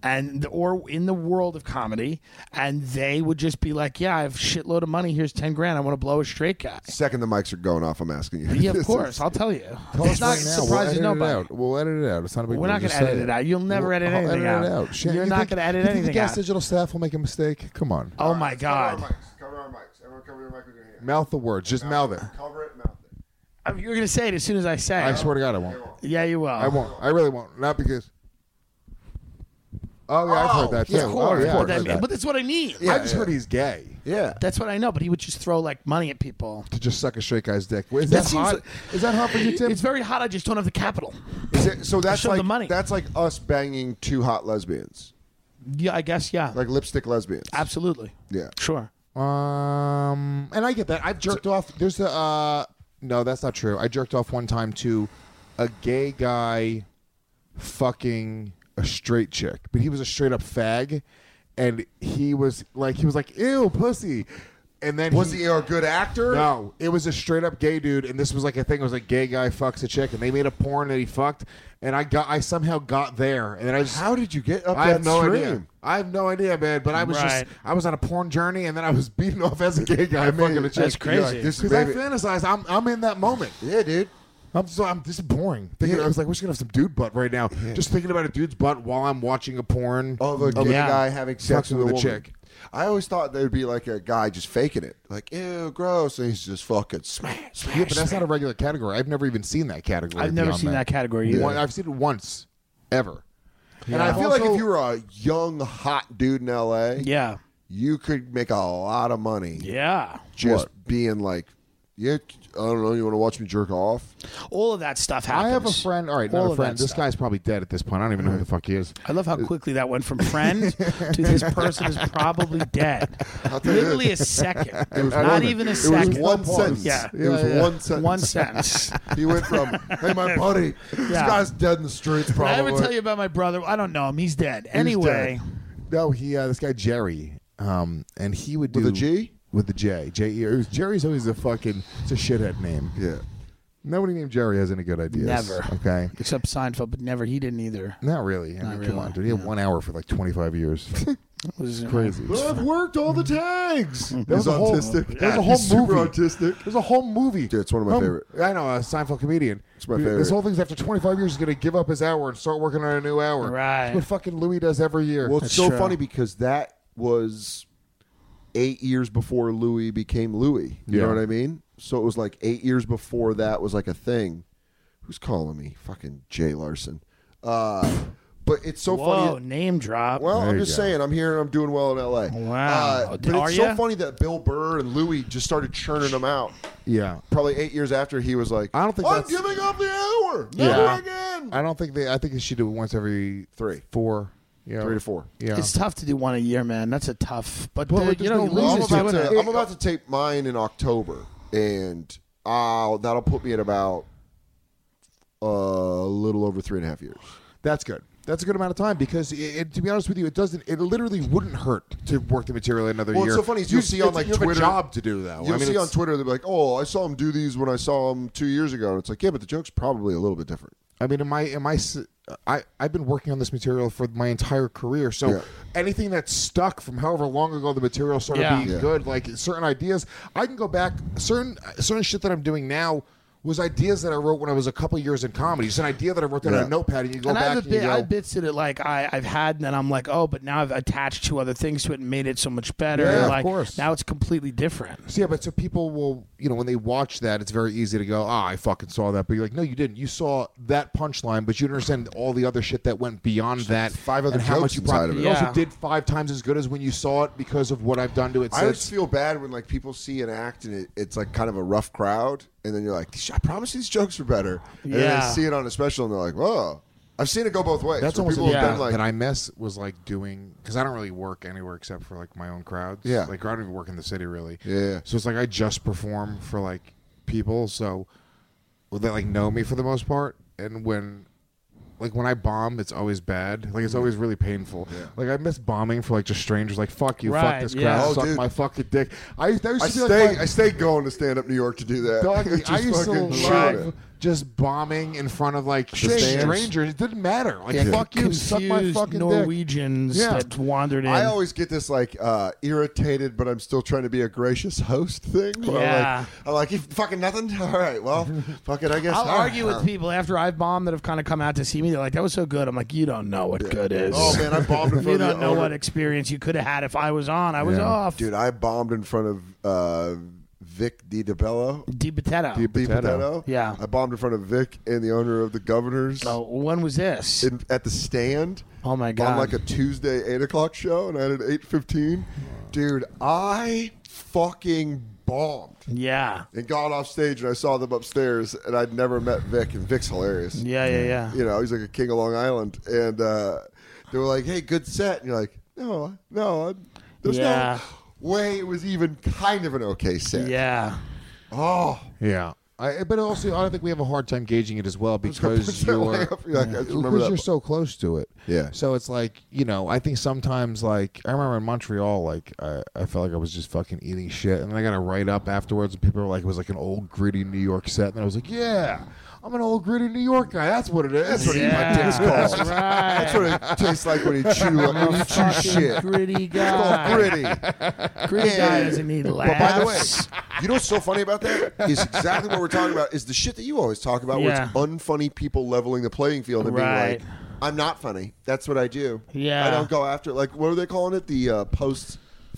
or in the world of comedy, and they would just be like, yeah, I have a shitload of money. Here's 10 grand. I want to blow a straight guy. Second the mics are going off, I'm asking you. Yeah, of course. I'll tell you. Tell It's us not right now. surprising We'll nobody. edit it out. We'll edit it out. It's not a big We're deal. not going Just to say edit it out. You'll never edit I'll anything edit out. it out. Shit, You're you not think- going to edit you think anything the Gas out. Digital staff will make a mistake? Come on. Oh, my God. Cover our mics. Everyone cover your mic with your hand. Mouth the words. Just mouth it. Cover it, mouth it. You're going to say it as soon as I say it. I swear to God, I won't. Yeah, you will. I won't. I really won't. Not because. Oh, yeah, I've heard that too. Of course. Oh, yeah, but, I've heard that. but that's what I mean. I just heard he's gay. Yeah. That's what I know. But he would just throw like money at people. To just suck a straight guy's dick. Is That that seems hot? like- Is that hot for you, Tim? It's very hot. I just don't have the capital. Is it, so that's Show like the money. that's like us banging two hot lesbians, Yeah, I guess. Yeah. like lipstick lesbians. Absolutely. Yeah. Sure. And I get that. I've jerked off. There's a no, that's not true. I jerked off one time to a gay guy fucking a straight chick, but he was a straight up fag, and he was like, ew, pussy. And then Was he a good actor? No, it was a straight up gay dude, and this was like a thing. It was like gay guy fucks a chick, and they made a porn that he fucked, and I somehow got there, and then I just How did you get up I that have no stream? idea. I have no idea, man. But I was Right. I was on a porn journey, and then I was beaten off as a gay guy fucking a chick. That's crazy. You're like, because I fantasize. I'm in that moment. Yeah, dude. This is boring. I was like, we're just gonna have some dude butt right now. Just thinking about a dude's butt while I'm watching a porn Of a gay Yeah. guy having sex fucking with a with a woman. chick. I always thought there would be like a guy just faking it, like ew, gross, and he's just fucking smash. Yeah, but that's not a regular category. I've never even seen that category. I've never beyond seen that category either. I've seen it once, ever. And I feel like if you were a young hot dude in L.A., Yeah. you could make a lot of money Yeah. just being like, yeah, I don't know, you want to watch me jerk off? All of that stuff happens. I have a friend. All right, All not a of friend. that This stuff. guy's probably dead at this point. I don't even know who the fuck he is. I love how quickly that went from friend to this person is probably dead. I'll tell you Literally a this. second. It was Not one- even a It second. was one sentence. Yeah. It was Yeah. one sentence. One sentence. He went from, hey, my buddy, this Yeah. guy's dead in the streets Did I probably. ever tell you about my brother? I don't know him. He's dead. Anyway, No, this guy Jerry, and he would do With a G? with the J. Jerry's always it's a shithead name. Yeah. Nobody named Jerry has any good ideas. Never. Okay. except Seinfeld, but never. He didn't either. Not really. I mean, come really. on, dude. He had 1 hour for like 25 years. It was Crazy. But I've worked all the tags. There's a whole movie. There's a whole movie. Dude, it's one of my favorite. I know, a Seinfeld comedian. It's my favorite. This whole thing's after 25 years, he's going to give up his hour and start working on a new hour. Right. That's what fucking Louis does every year. Well, it's so funny because that was 8 years before Louis became Louis. You know what I mean? So it was like 8 years before that was like a thing. Who's calling me? Fucking Jay Larson. But it's so Whoa, funny. name drop. Well, I'm just saying, I'm here and I'm doing well in L.A. Wow. But it's so funny that Bill Burr and Louis just started churning them out. Yeah. Probably 8 years after he was like, I don't think I'm that's... giving up the hour. Never again. I don't think I think they should do it once every 4. Yeah. 3 to 4. Yeah. It's tough to do one a year, man. That's a tough. But Well, you know, there's no Louis is doing it. I'm about to tape mine in October, and that'll put me at about a little over 3.5 years. That's good. That's a good amount of time because, to be honest with you, it literally wouldn't hurt to work the material another year. What's so funny is you'll see on like you have Twitter. a job to do though. You'll see on Twitter they'll be like, "Oh, I saw him do these when I saw him 2 years ago." And it's like, yeah, but the joke's probably a little bit different. I mean, I've been working on this material for my entire career, so anything that's stuck from however long ago the material started being good, like certain ideas, I can go back. Certain shit that I'm doing now was ideas that I wrote when I was a couple years in comedy. It's an idea that I wrote down on a notepad, and you go back and you go... I have bits in it like I've had, and then I'm like, oh, but now I've attached 2 other things to it and made it so much better. Yeah, like, of course. Now it's completely different. So, but so people will, when they watch that, it's very easy to go, I fucking saw that. But you're like, no, you didn't. You saw that punchline, but you didn't understand all the other shit that went beyond that. 5 other and how jokes much you inside of it. You also did 5 times as good as when you saw it because of what I've done to it. I always feel bad when like people see an act and it's like kind of a rough crowd, and then you're like, I promise these jokes are better. And then they see it on a special, and they're like, whoa. I've seen it go both ways. That's where almost people have been like, that I miss was like doing, because I don't really work anywhere except for like my own crowds. Yeah. Like I don't even work in the city really. Yeah. So it's like I just perform for like people, so they like know me for the most part. And when I bomb, it's always bad. Like it's always really painful. Yeah. Like I miss bombing for like just strangers. Like fuck you, fuck this crowd, suck my fucking dick. I stay going to stand up New York to do that. Doggy, I used to love just bombing in front of like strangers. It didn't matter. Like fuck you, suck my fucking Norwegians that wandered in. I always get this like irritated, but I'm still trying to be a gracious host thing. Yeah. I'm like, you fucking nothing? All right, well, fuck it, I guess. I'll argue with people after I've bombed that have kind of come out to see me. They're like, that was so good. I'm like, you don't know what good is. Oh, man, I bombed in front of you don't know what experience you could have had if I was on. I was off. Dude, I bombed in front of Vic DiBello. DiBitetto. Yeah. I bombed in front of Vic and the owner of the Governors. Oh, when was this? At the Stand. Oh, my God. On like a Tuesday 8 o'clock show, and I had it at 8:15. Dude, I fucking bombed. Yeah. And got off stage, and I saw them upstairs, and I'd never met Vic, and Vic's hilarious. Yeah. You know, he's like a king of Long Island. And they were like, hey, good set. And you're like, no, there's no way it was even kind of an okay set. Yeah. Oh. Yeah. But also, I think we have a hard time gauging it as well because you're so close to it. Yeah. So it's like, I think sometimes, like, I remember in Montreal, like, I felt like I was just fucking eating shit. And then I got to write up afterwards, and people were like, it was like an old, gritty New York set. And I was like, yeah, I'm an old, gritty New York guy. That's what it is. That's what my dick's called. That's right. That's what it tastes like when you chew shit. Gritty guy. It's called gritty. Gritty guy doesn't need laughs. But by the way, you know what's so funny about that? Is exactly what we're talking about. Is the shit that you always talk about, where it's unfunny people leveling the playing field and being like, "I'm not funny. That's what I do. Yeah, I don't go after like what are they calling it? The post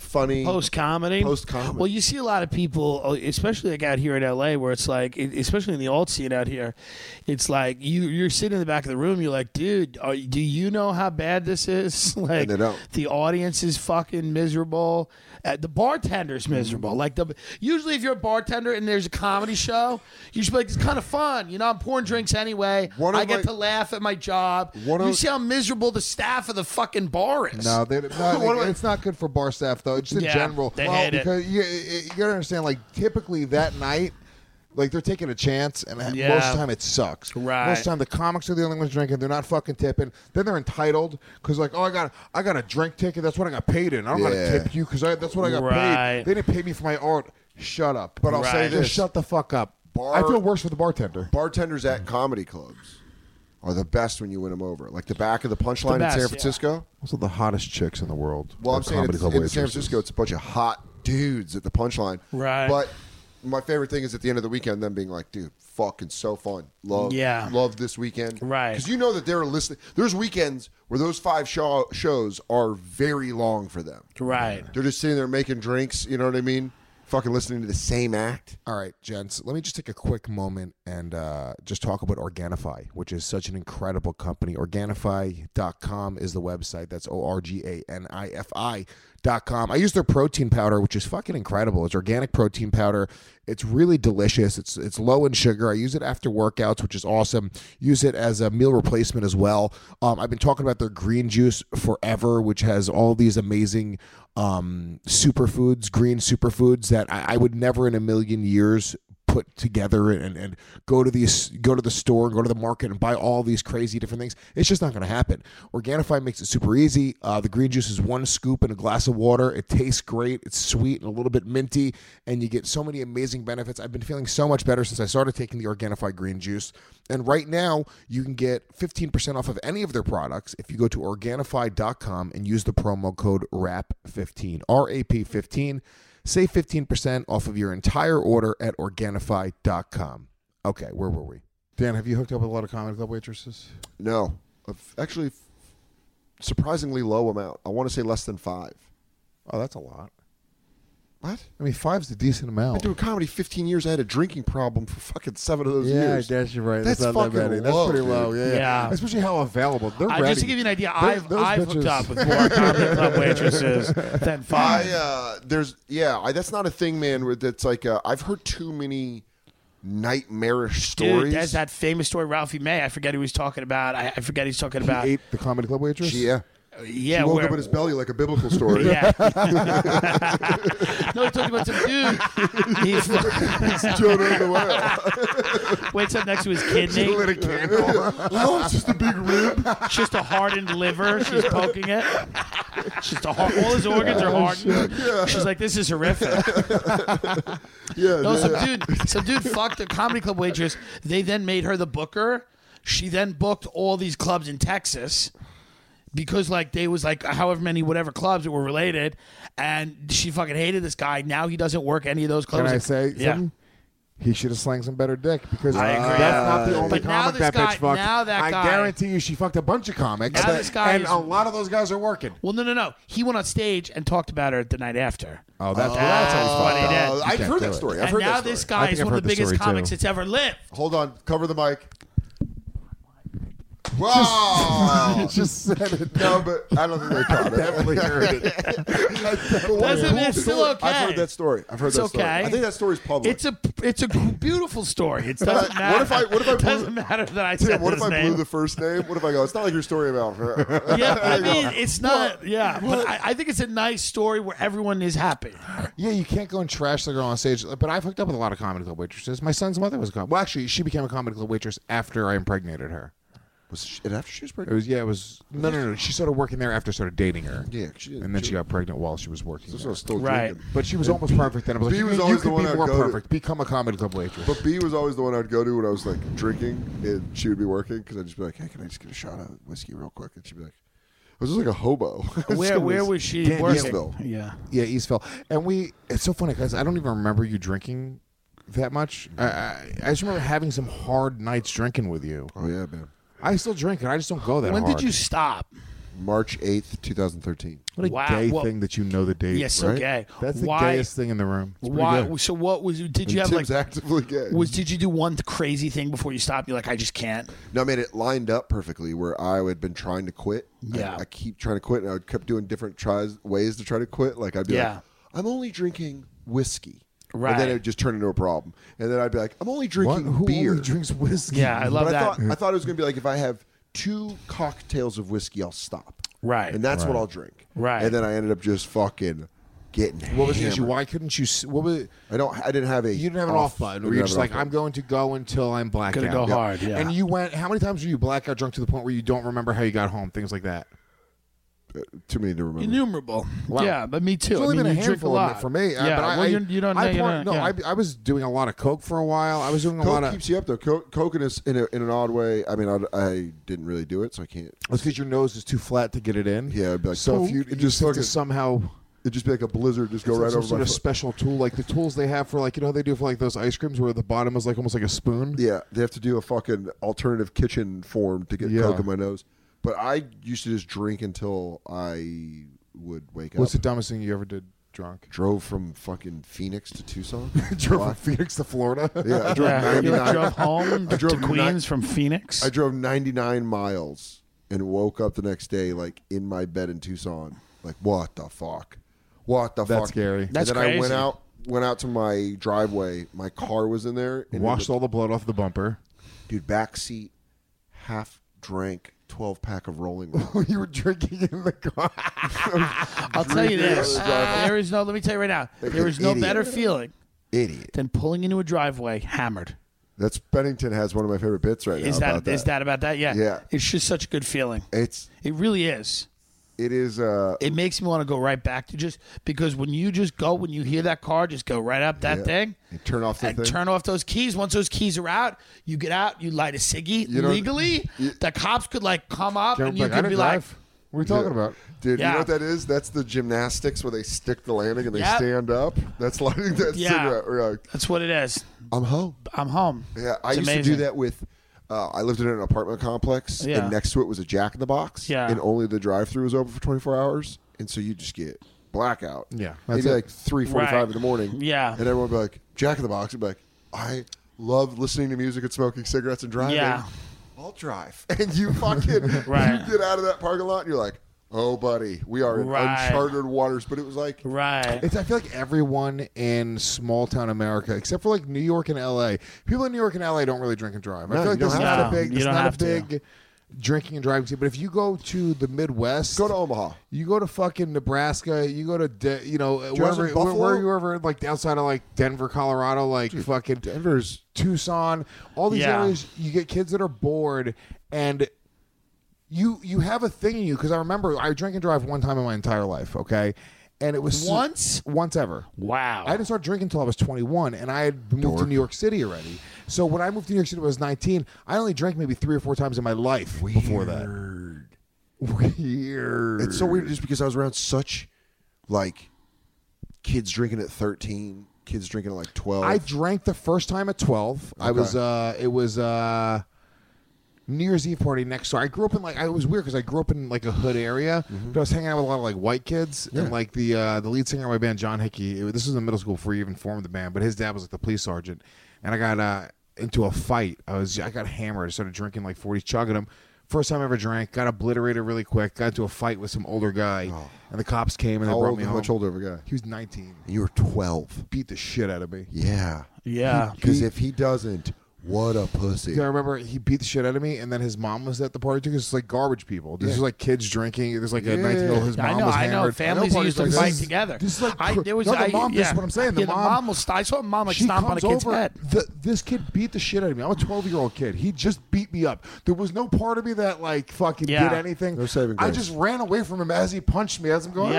comedy. Well, you see a lot of people, especially like out here in LA, where it's like, especially in the alt scene out here, it's like you're sitting in the back of the room. You're like, dude, do you know how bad this is? Like, and they don't. The audience is fucking miserable. The bartender's miserable. Like usually, if you're a bartender and there's a comedy show, you should be like, it's kind of fun. I'm pouring drinks anyway. I get to laugh at my job. You see how miserable the staff of the fucking bar is. No, it's not good for bar staff though. Just in general, they hate because you gotta understand. Like typically that night, like they're taking a chance, and most of the time it sucks. Right. Most of the time the comics are the only ones drinking. They're not fucking tipping. Then they're entitled because like, oh, I got a drink ticket. That's what I got paid in. I don't got to tip you because that's what I got paid. They didn't pay me for my art. Shut up. But I'll say this: just shut the fuck up. I feel worse for the bartender. Bartenders at comedy clubs are the best when you win them over. Like the back of the Punchline in best, San yeah. Francisco. Also, the hottest chicks in the world. Well, are I'm saying comedy in club San waitresses. Francisco, it's a bunch of hot dudes at the Punchline. Right. But my favorite thing is at the end of the weekend, them being like, dude, fucking so fun. Love this weekend. Right. Because you know that they're listening. There's weekends where those 5 shows are very long for them. Right. They're just sitting there making drinks, you know what I mean? Fucking listening to the same act. All right, gents, let me just take a quick moment and just talk about Organifi, which is such an incredible company. Organifi.com is the website. That's ORGANIFI.com. I use their protein powder, which is fucking incredible. It's organic protein powder. It's really delicious. It's low in sugar. I use it after workouts, which is awesome. Use it as a meal replacement as well. I've been talking about their green juice forever, which has all these amazing superfoods, green superfoods that I would never in a million years put together and go to the store and go to the market and buy all these crazy different things. It's just not going to happen. Organifi makes it super easy. The green juice is 1 scoop in a glass of water. It tastes great. It's sweet and a little bit minty, and you get so many amazing benefits. I've been feeling so much better since I started taking the Organifi green juice. And right now, you can get 15% off of any of their products if you go to Organifi.com and use the promo code RAP15, RAP15. Save 15% off of your entire order at Organifi.com. Okay, where were we? Dan, have you hooked up with a lot of comedy club waitresses? No. Actually, surprisingly low amount. I want to say less than 5. Oh, that's a lot. What? I mean, 5's a decent I've amount. been doing comedy 15 years. I had a drinking problem for fucking 7 of those Yeah, years. I guess you're right. That's not fucking that many. low, That's pretty low. dude. Yeah. Especially how available. They're ready. Just to give you an idea, I've those hooked bitches- up with more comedy club waitresses than 5. That's not a thing, man. That's like I've heard too many nightmarish stories. Dude, there's that famous story, Ralphie May. I forget who he's talking about. I forget he's talking about. He ate the comedy club waitress? Yeah, He woke up in his belly like a biblical story. Yeah. No, he's talking about some dude. He's Jonah the whale. wakes up next to his kidney. Lit a candle. Oh, it's just a big rib. It's just a hardened liver. She's poking it. It's just all his organs are hardened. Yeah. She's like, this is horrific. Yeah. No, some dude fucked a comedy club waitress. They then made her the booker. She then booked all these clubs in Texas. Because they was however many whatever clubs that were related, and she fucking hated this guy. Now he doesn't work any of those clubs. Can I say something? He should have slanged some better dick because I agree. that's not the only But now comic this that guy- bitch fucked. now that I guy- guarantee you she fucked a bunch of comics. Now this guy and is- a lot of those guys are working. Well, no. He went on stage and talked about her the night after. Oh, that's what always he did. I've heard that story. I've And heard now that story. this guy is one of the biggest comics that's ever lived. Hold on. Cover the mic. Wow! Just said it. No, but I don't think they caught it. Definitely heard it. Doesn't mean it's still okay. I've heard that story. It's okay. I think that story's public. It's a beautiful story. It doesn't matter. What if I blew, doesn't matter that I said Tim, what if his I name. blew the first name? What if I go, it's not like your story about her. Yeah, I mean, it's not. Yeah, but I think it's a nice story where everyone is happy. Yeah, you can't go and trash the girl on stage. But I've hooked up with a lot of comedy club waitresses. My son's mother was a comedy. Well, actually, she became a comedy club waitress after I impregnated her. Was it after she was pregnant? It was no. She started working there after I started dating her. Yeah, she did. And then she got pregnant while she was working there. Still Right. drinking. But she was almost perfect. And I was like, B was you always could the one be I'd more go to. perfect. Become a comedy club waitress. But B was always the one I'd go to when I was drinking, and she would be working because I'd just be like, "Hey, can I just get a shot of whiskey real quick?" And she'd be like, "I was just like a hobo." Where was she Dan working? Eastville. Yeah. Yeah, Eastville. And it's so funny because I don't even remember you drinking that much. I just remember having some hard nights drinking with you. Oh yeah, man. I still drink and I just don't go that When hard. did you stop? March 8th, 2013. What a Wow, gay well- thing that you know the date. Yeah, so right? gay. That's the Why- gayest thing in the room. It's pretty Why? good. So what was? Did you And have Tim's actively gay. Did you do one crazy thing before you stopped? You're like, I just can't. No, man, it lined up perfectly where I had been trying to quit. Yeah. I keep trying to quit, and I kept doing different ways to try to quit. Like, I'd be Yeah. like, I'm only drinking whiskey. Right. And then it would just turn into a problem. And then I'd be like, I'm only drinking Who beer. only drinks whiskey? Yeah, I love but that. I thought it was going to be like, if I have 2 cocktails of whiskey, I'll stop. Right. And that's what Right. I'll drink. Right. And then I ended up just fucking getting What was the issue? hammered. Why couldn't you? What was? I didn't have a. You didn't have an off button. Where you're just like, I'm going to go until I'm blackout. Gonna go hard, yeah. And you went. How many times were you blackout drunk to the point where you don't remember how you got home? Things like that. Too many to remember. Innumerable. Wow. Yeah, but me too. It's only I mean, been a you drink a handful lot for me. Yeah, but you don't know. I was doing a lot of Coke for a while. I was doing a Coke lot of. keeps you up though. Coke in an odd way. I mean, I didn't really do it, so I can't. It's because your nose is too flat to get it in. Yeah, it'd be like, so poof, if you it just have to fucking somehow. It'd just be like a blizzard, just go It's right some over sort my of foot. special tool, like the tools they have for, like, you know how they do for like those ice creams where the bottom is like almost like a spoon. Yeah, they have to do a fucking alternative kitchen form to get Coke in my nose. But I used to just drink until I would wake What's up. the dumbest thing you ever did drunk? Drove from fucking Phoenix to Tucson. Drove from Phoenix to Florida. Yeah, I drove Yeah, 99. you drove home I drove to Queens from Phoenix. I drove 99 miles and woke up the next day like in my bed in Tucson. Like, what the fuck? What the fuck? That's scary. That's and then crazy. I went out to my driveway. My car was in there. And Washed all the blood off the bumper. Dude, back seat, half drank 12-pack of Rolling Rock. You were drinking in the car. I'll tell you this. There is no. Let me tell you right now. There is no idiot. better feeling Idiot. than pulling into a driveway hammered. That's Bennington has one of my favorite bits right now. Is about that about that? Yeah. Yeah. It's just such a good feeling. It really is. It is. It makes me want to go right back to just because when you hear that car, just go right up that thing. You turn off the and thing. turn off those keys. Once those keys are out, you get out, you light a ciggy. Legally, the cops could like come up and you could be like, what are you talking about? Dude, Yeah. you know what that is? That's the gymnastics where they stick the landing and they Yep. stand up. That's lighting that cigarette. We're like, that's what it is. I'm home. I'm home. Yeah, I It's used amazing. to do that with. I lived in an apartment complex, Yeah. and next to it was a Jack in the Box, Yeah. and only the drive-through was open for 24 hours, and so you just get blackout. Yeah, maybe that's it. like 3:45 Right. in the morning. Yeah. and everyone would be like, Jack in the Box. I'd be like, I love listening to music and smoking cigarettes and driving. Yeah. I'll drive, and you fucking Right. you get out of that parking lot, and you're like, oh, buddy, we are in Right. uncharted waters. But it was like, Right. I feel like everyone in small town America, except for like New York and LA, people in New York and LA don't really drink and drive. I No, feel like you there's don't not have a to. big, You there's don't not a have to. big drinking and driving scene. But if you go to the Midwest, go to Omaha. You go to fucking Nebraska. You go to Buffalo? wherever like outside of like Denver, Colorado, like fucking Denver's Tucson, all these Yeah. areas. You get kids that are bored and. You have a thing in you because I remember I drank and drive one time in my entire life, okay, and it was Once ever. Wow. I didn't start drinking until I was 21, and I had moved to New York City already. So when I moved to New York City when I was 19, I only drank maybe 3 or 4 times in my life before that. Weird. It's so weird just because I was around such like kids drinking at 13, kids drinking at like 12. I drank the first time at 12. I was it was New Year's Eve party next door. I grew up in it was weird because I grew up in like a hood area, but I was hanging out with a lot of like white kids and like the lead singer of my band, John Hickey. This was in middle school before he even formed the band, but his dad was like the police sergeant, and I got into a fight. I got hammered. I started drinking like 40s, chugging them. First time I ever drank, got obliterated really quick. Got into a fight with some older guy, and the cops came and they brought me home. How much older of a guy? He was 19. You were 12. Beat the shit out of me. Yeah. Yeah. Because if he doesn't, what a pussy. Yeah, I remember he beat the shit out of me, and then his mom was at the party too. Because it's like garbage people. This is like kids drinking. There's like a 19-year-old. His mom was I know. hammered. Families used to parties fight this. together. This is like there was no, the mom. This yeah. is what I'm saying. The Yeah, mom will. I saw a mom like she stomp on a comes kid's over. head. This kid beat the shit out of me. I'm a 12-year-old kid. He just beat me up. There was no part of me that like fucking Yeah. did anything. No saving I grace. just ran away from him as he punched me. As I'm going,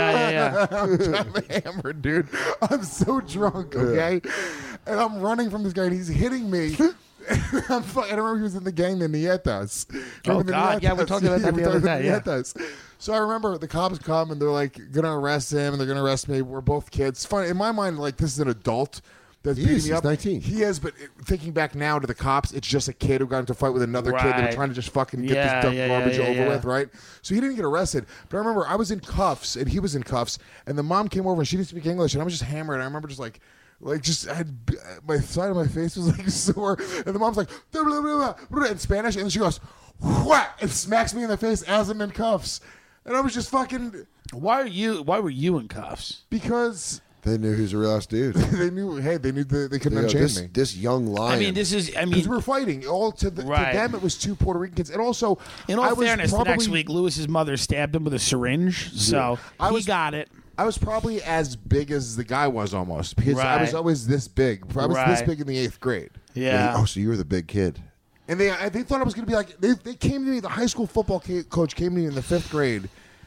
I'm hammered, dude. I'm so drunk, okay? And I'm running from this guy, and he's hitting me. I remember he was in the gang, the Nietas. Oh, Remember the God. Yeah, we Nietas? talked about that we the other talked day, about the yeah. Nietas. So I remember the cops come, and they're like, going to arrest him, and they're going to arrest me. We're both kids. Funny. In my mind, like, this is an adult that's beating me He's up. 19. He is, but thinking back now to the cops, it's just a kid who got into a fight with another kid. They were Right. trying to just fucking get Yeah, this dumb yeah, garbage yeah, over yeah. with, right? So he didn't get arrested. But I remember I was in cuffs, and he was in cuffs, and the mom came over, and she didn't speak English, and I was just hammered. I remember just like I had my side of my face was like sore, and the mom's like blah, blah, blah, blah, in Spanish, and then she goes whack and smacks me in the face as I'm in cuffs, and I was just fucking. Why were you in cuffs? Because They knew he was a real ass dude. they knew. Hey, they knew they couldn't unchain me. This young lion. I mean, Because we were fighting. To them, it was 2 Puerto Rican kids, and also in I all was fairness, the probably, next week Lewis's mother stabbed him with a syringe, so he got it. I was probably as big as the guy was almost because I was Right. always this big. I was this Right. big in the 8th grade. Yeah. Oh, so you were the big kid. And they thought I was going to be like they came to me. The high school football coach came to me in the 5th grade,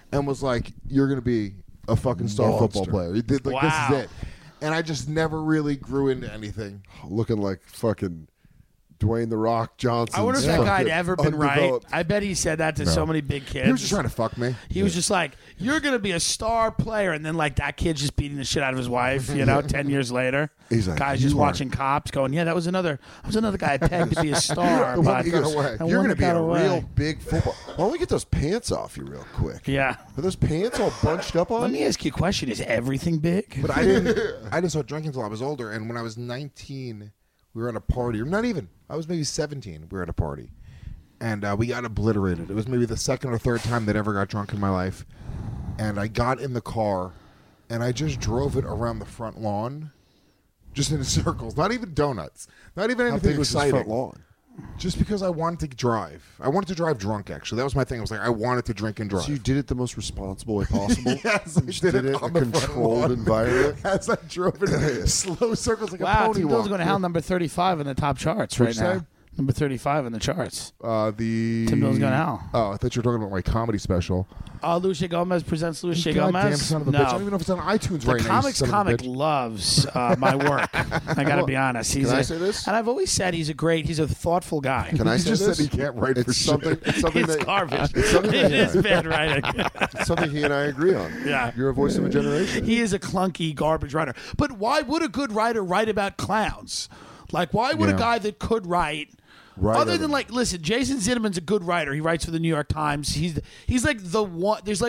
and was like, "You're going to be a fucking star football Monster. player." He did like, Wow. "This is it." And I just never really grew into anything. Looking like fucking Dwayne the Rock Johnson. I wonder if that guy had ever been right. I bet he said that to so many big kids. He was just trying to fuck me. He was just like, "You're gonna be a star player," and then like that kid's just beating the shit out of his wife. 10 years later, He's like, guys just watching Cops, going, "Yeah, that was another guy I pegged to be a star." The one but that got away. the You're one going to that be got a away. real big football. Why don't we get those pants off you real quick? Yeah. Are those pants all bunched up on Let you? me ask you a question: is everything big? But I didn't start drinking until I was older. And when I was 19, we were at a party. Or not even. I was maybe 17. We were at a party. And we got obliterated. It was maybe the second or third time that I ever got drunk in my life. And I got in the car, and I just drove it around the front lawn, just in circles. Not even donuts. Not even How anything big was his exciting. front lawn? Just because I wanted to drive. I wanted to drive drunk, actually. That was my thing. I was like, I wanted to drink and drive. So you did it the most responsible way possible? Yes, I You just did it in on a the front controlled lawn. environment? As I drove in slow circles like a Wow, pony Tim Dillon's walk. going to hell number 35 in the top charts What'd right you now. say? Number 35 in the charts. The Tim Dillon's Going to Hell. Oh, I thought you were talking about my comedy special. Luis J. Gomez presents Luis J. Goddamn Gomez. son of a bitch. I don't even know if it's on iTunes The right now. you comics son of a comic bitch. loves my work. I got to be honest. He's Can I say this? And I've always said he's a thoughtful guy. Can I He say just this? said he can't write for It's something. shit. It's something It's that garbage. It's something It that, is bad writing. it's something he and I agree on. Yeah. You're a voice of a generation. He is a clunky garbage writer. But why would a good writer write about clowns? Like, why would a Yeah. guy that could write... Right Other on than it. like, listen, Jason Zinnemann's a good writer. He writes for the New York Times. He's like the one. There's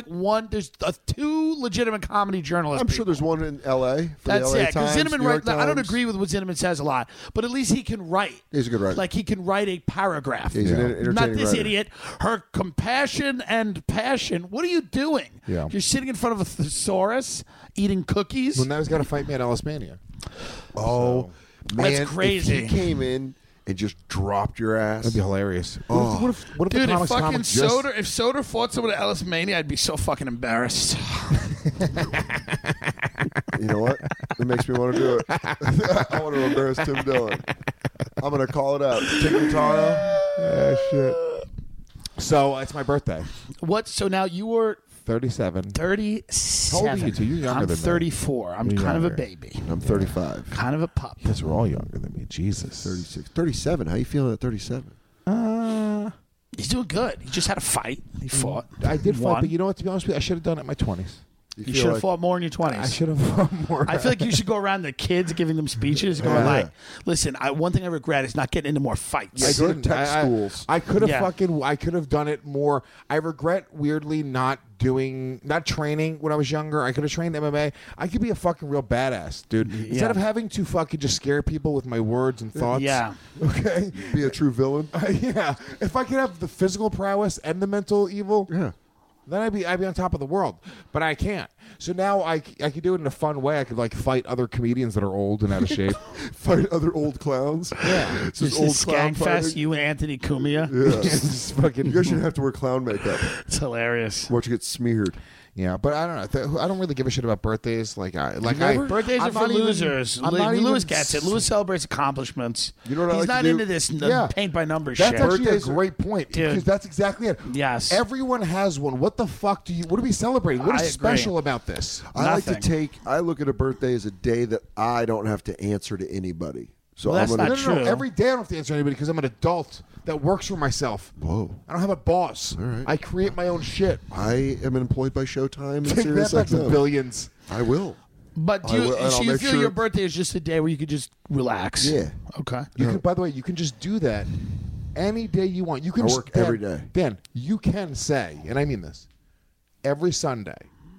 two legitimate comedy journalists. I'm sure there's one in L.A. for That's the LA it. Because Times, Zinnemann New York writes. I don't Times. agree with what Zinnemann says a lot, but at least he can write. He's a good writer. Like he can write a paragraph. He's an entertaining Not this writer. idiot. Her compassion and passion. What are you doing? Yeah. You're sitting in front of a thesaurus, eating cookies. Well, now he's got to fight me at Ellis Mania. Oh, That's man, crazy. If he came in and just dropped your ass, That'd be hilarious. Oh. What if Dude, the if comics fucking comics just... Soder, if Soder fought someone at Ellis Mania, I'd be so fucking embarrassed. you know what? It makes me want to do it. I want to embarrass Tim Dillon. I'm going to call it out. Tim Notaro. shit. So it's my birthday. What? So now you were 37. 37. How old are you two? You're younger I'm than me. 34. I'm You're kind of a younger. baby. I'm 35. Kind of a pup. Yes, we're all younger than me. Jesus. 36. 37. How you feeling at 37? He's doing good. He just had a fight. He fought. I did fight, Won. but you know what? To be honest with you, I should have done it in my 20s. You feel should have like- fought more in your 20s. I should have fought more. I feel like you should go around the kids giving them speeches, going Yeah. like, "Listen, one thing I regret is not getting into more fights." I go to didn't. tech schools. I could have Yeah. I could have done it more. I regret weirdly not training when I was younger. I could have trained MMA. I could be a fucking real badass, dude. Instead of having to fucking just scare people with my words and thoughts. Yeah. Okay. Be a true villain. Yeah. If I could have the physical prowess and the mental evil. Yeah. Then I'd be on top of the world, but I can't. So now I could do it in a fun way. I could like fight other comedians that are old and out of shape. Fight other old clowns. Yeah. It's Just just old this clown Skang Fest, fighting. you and Anthony Cumia. Yeah. Just fucking. You guys should have to wear clown makeup. It's hilarious. Watch you get smeared. Yeah, but I don't know. I don't really give a shit about birthdays. never? Birthdays I'm are for not even- losers. I'm not Lewis even- gets it. Lewis celebrates accomplishments. You know what I He's like to not do? into this Yeah. paint by numbers That's shit. actually a Birthdays are- great point Dude. because that's exactly it. Yes. Everyone has one. What the fuck what are we celebrating? What I is agree. special about this? I like Nothing. I look at a birthday as a day that I don't have to answer to anybody. So Well, I'm that's gonna. not No. true. Every day I don't have to answer anybody because I'm an adult that works for myself. Whoa. I don't have a boss. All right. I create my own shit. I am employed by Showtime and Take Sirius that back to XM. billions. I will. But I will, and so I'll you make feel sure- your birthday is just a day where you could just relax? Yeah. Okay. You can, by the way, you can just do that any day you want. You can I just- work every day. Dan, you can say, and I mean this, every Sunday,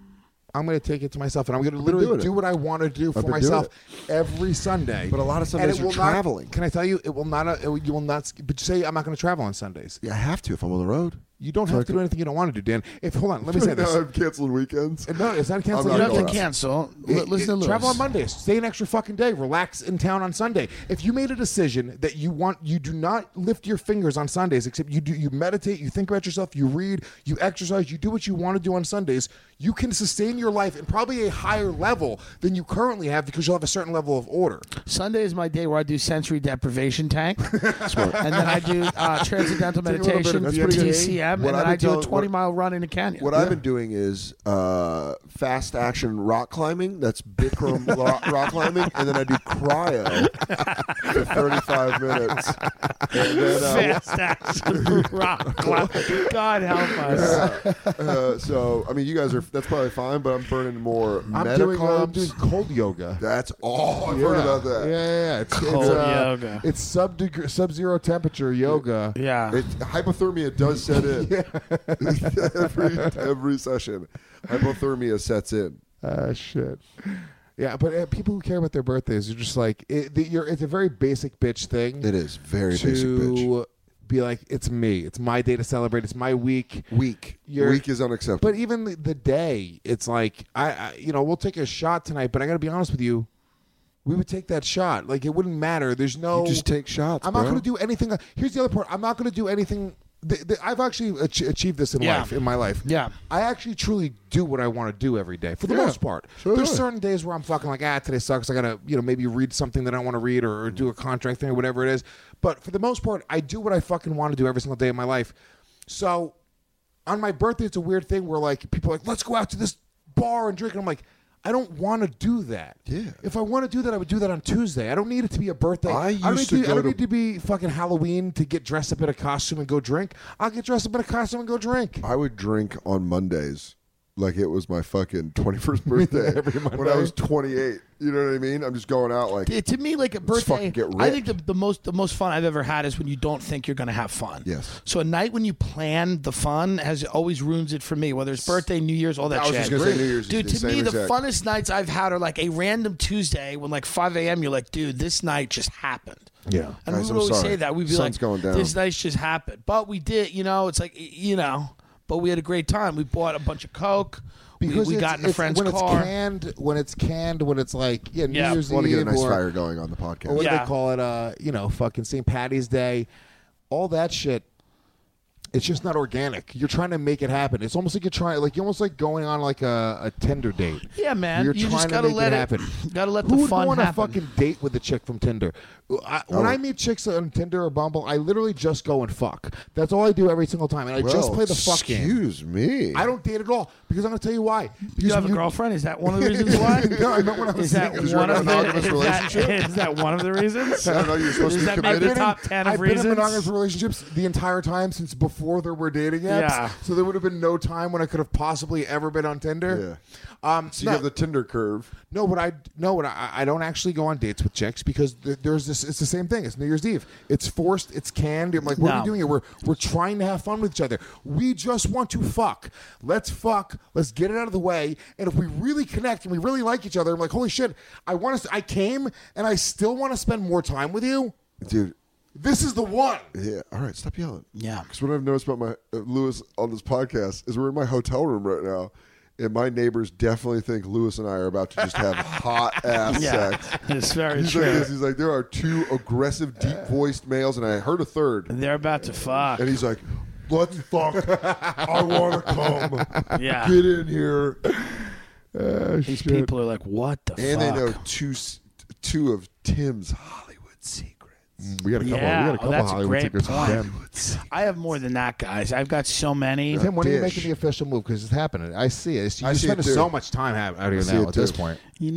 I'm going to take it to myself, and I'm going to literally doing it. do what I want to do for been myself every Sunday. But a lot of And Sundays it are will not- traveling. Can I tell you, it will not. You will not. But you say I'm not going to travel on Sundays. Yeah, I have to if I'm on the road. You don't have to do anything you don't want to do, Dan. Hold on, let me say this. I'm canceling weekends. No, it's not canceling. I'm You not don't have going to out. cancel. Listen to Lewis. Travel on Mondays. Stay an extra fucking day. Relax in town on Sunday. If you made a decision that you do not lift your fingers on Sundays, except you do. You meditate. You think about yourself. You read. You exercise. You do what you want to do on Sundays. You can sustain your life in probably a higher level than you currently have because you'll have a certain level of order. Sunday is my day where I do sensory deprivation tank. And then I do transcendental Take a little bit meditation, of DMT. TCM. a.m. and then I do a 20-mile run in a canyon. What I've been doing is fast action rock climbing. That's Bikram rock climbing, and then I do cryo for 35 minutes. And then, fast action rock climbing. God help us. So I mean, you guys are—that's probably fine, but I'm burning more. I'm doing cold yoga. That's all I've heard about that. Yeah. It's Cold yoga. It's sub-zero temperature yoga. Yeah. Hypothermia does set in. every session. Hypothermia sets in. Shit. Yeah, but people who care about their birthdays are just like it's a very basic bitch thing. It is very basic bitch. Be like, it's me. It's my day to celebrate. It's my week. Week is unacceptable. But even the day, it's like I we'll take a shot tonight. But I got to be honest with you, we would take that shot. Like, it wouldn't matter. There's no. You just take shots. I'm not going to do anything. Here's the other part. I'm not going to do anything. I've actually achieved this in life. In my life, I actually truly do what I want to do every day for the most part. There's certain days where I'm fucking like, today sucks. I gotta maybe read something that I want to read or do a contract thing or whatever it is. But for the most part, I do what I fucking want to do every single day of my life. So on my birthday, it's a weird thing where like people are like, let's go out to this bar and drink, and I'm like, I don't want to do that. Yeah. If I want to do that, I would do that on Tuesday. I don't need it to be a birthday. I don't need to be fucking Halloween to get dressed up in a costume and go drink. I'll get dressed up in a costume and go drink. I would drink on Mondays like it was my fucking 21st birthday every Monday. when I was 28. You know what I mean? I'm just going out like to me, like a birthday. Get I think the most fun I've ever had is when you don't think you're going to have fun. Yes. So a night when you plan the fun always ruins it for me. Whether it's birthday, New Year's, all that I was shit. just going to say New Year's. Dude, to me, the funnest nights I've had are like a random Tuesday when like 5 a.m. You're like, dude, this night just happened. Yeah. And Guys, we would always say that. We'd be Sun's going down. this night just happened. But we did, it's like, but we had a great time. We bought a bunch of Coke. Because we got in a friend's car. When it's canned, when it's like New Year's Eve, want to get a nice fire going on the podcast. Or what do they call it? Fucking St. Patty's Day, all that shit. It's just not organic. You're trying to make it happen. It's almost like you're almost like going on like a Tinder date. Yeah, man. You're you trying just to gotta make let it happen. Gotta let Who the would fun go on happen. a fucking date with a chick from Tinder? When I meet chicks on Tinder or Bumble, I literally just go and fuck. That's all I do every single time, and I just play the fuck game. Excuse me. I don't date at all because I'm going to tell you why. Because you have a girlfriend? Is that one of the reasons why? No, I meant when I was Is that single. one of the monogamous relationship? Is that one of the reasons? I don't know. You're supposed Does to be that make committed. the top 10 of I've reasons? been in monogamous relationships the entire time since before there were dating apps. Yeah. So there would have been no time when I could have possibly ever been on Tinder. Yeah. So you have the Tinder curve. No, but I don't actually go on dates with chicks because there's this. It's the same thing. It's New Year's Eve. It's forced. It's canned. I'm like, what are we doing here? We're trying to have fun with each other. We just want to fuck. Let's fuck. Let's get it out of the way. And if we really connect and we really like each other, I'm like, holy shit! I came and I still want to spend more time with you, Dude. This is the one. Yeah. All right. Stop yelling. Yeah. Because what I've noticed about my Lewis on this podcast is we're in my hotel room right now, and my neighbors definitely think Lewis and I are about to just have hot ass sex. It's very He's true. like this. He's like, there are two aggressive, deep voiced males, and I heard a third. They're about to fuck. And he's like, let's fuck. I want to come. Yeah. Get in here. These people are like, what the fuck? And they know two of Tim's Hollywood secrets. We got a couple. Yeah, We got a couple that's a Hollywood great secrets from point. Tim. I have more than that, guys. I've got so many. Tim, when are you Dish. making the official move? Because it's happening. I see it. I You see spend it too. so much time out here see now it at this too. point.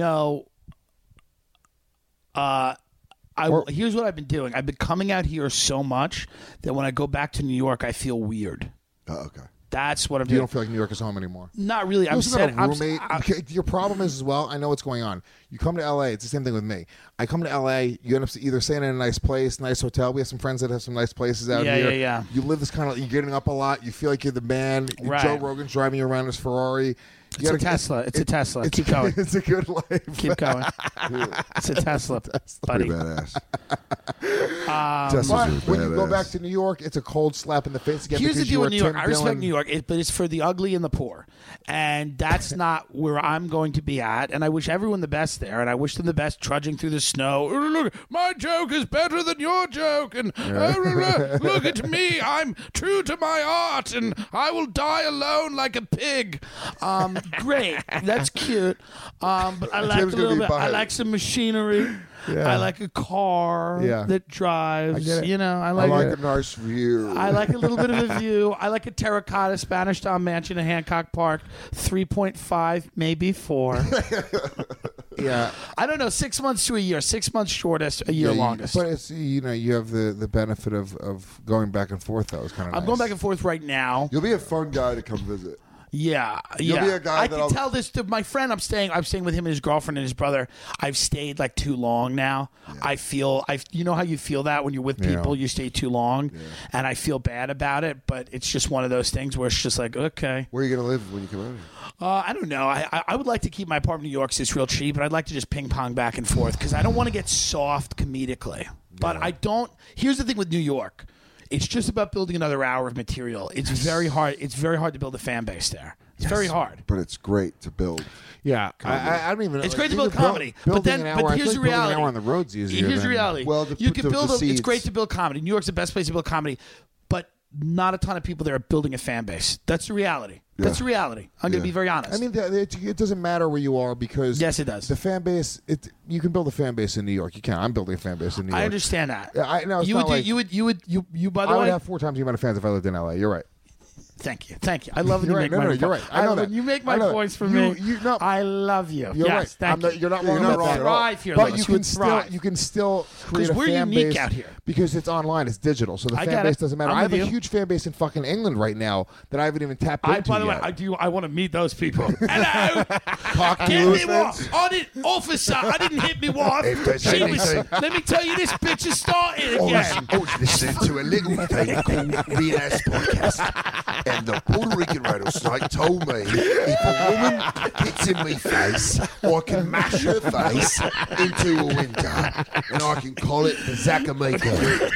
Here's what I've been doing. I've been coming out here so much that when I go back to New York, I feel weird. Okay. That's what I'm You doing. don't feel like New York is home anymore. Not really. I'm Listen, saying, a roommate. Your problem is as well. I know what's going on. You come to LA. It's the same thing with me. I come to LA. You end up either staying in a nice place, nice hotel. We have some friends that have some nice places out here. Yeah. You live this kind of. You're getting up a lot. You feel like you're the man. Right. Joe Rogan's driving you around his Ferrari. It's a Tesla. It's a Tesla. Keep going. It's a good life. Keep going. It's a Tesla, buddy. Pretty badass. But when you go back to New York, it's a cold slap in the face again. Here's the because deal you with are New York. Tim I respect Dillon. New York, but it's for the ugly and the poor. And that's not where I'm going to be at. And I wish everyone the best there. And I wish them the best trudging through the snow. Oh, look, my joke is better than your joke. And look at me. I'm true to my art. And I will die alone like a pig. Great. That's cute. But I like Tim's a gonna little be bit. I behind. like some machinery. Yeah. I like a car that drives. I get it. You know, I I like, like a nice view. I like a little bit of a view. I like a terracotta Spanish-style mansion in Hancock Park. 3.5, maybe 4. Yeah. I don't know. 6 months to a year. 6 months shortest, a year longest. But it's you have the benefit of going back and forth. That was kind of. I'm going back and forth right now. You'll be a fun guy to come visit. Yeah, You'll be a guy I that can I'll- tell this to my friend. I'm staying with him and his girlfriend and his brother. I've stayed like too long now. I feel you know how you feel that when you're with people, you stay too long, and I feel bad about it. But it's just one of those things where it's just like, okay. Where are you going to live when you come out here? I don't know. I would like to keep my apartment in New York so it's real cheap, but I'd like to just ping pong back and forth because I don't want to get soft comedically. But I don't. Here's the thing with New York. It's just about building another hour of material. It's very hard. It's very hard to build a fan base there. It's very hard. But it's great to build. Yeah, I don't even. It's great to build comedy, but here's the reality. An hour on the road's easier. Here's the reality. Well, you can build. It's great to build comedy. New York's the best place to build comedy, but not a ton of people there are building a fan base. That's the reality. That's the reality. I'm going to be very honest. I mean, it doesn't matter where you are because yes, it does. The fan base. You can build a fan base in New York. You can. I'm building a fan base in New York. I understand that. No, it's you not would. like, You would. By the way, I would have 4 times the amount of fans if I lived in LA. You're right. Thank you. I love when you make no, my no, you're right. I know when you make my I know points for that. me. I love you. You're right. Thank you. You're not wrong You're about not that. thrive here, but Lewis. you can still create a we're fan unique base out here. because it's online. It's digital, so the I fan get base it. doesn't matter. I'm I have with a you. huge fan base in fucking England right now that I haven't even tapped into By the way, yet. I want to meet those people. Hello, Parky get Lewis me what? I didn't, officer. I didn't hit me wife. If there's She was, anything- let me tell you, this bitch has started again. I was listening to a little thing called Real Ass Podcast, and the Puerto Rican rattlesnake told me if a woman hits in me face, I can mash her face into a window, and I can call it the Zakamika.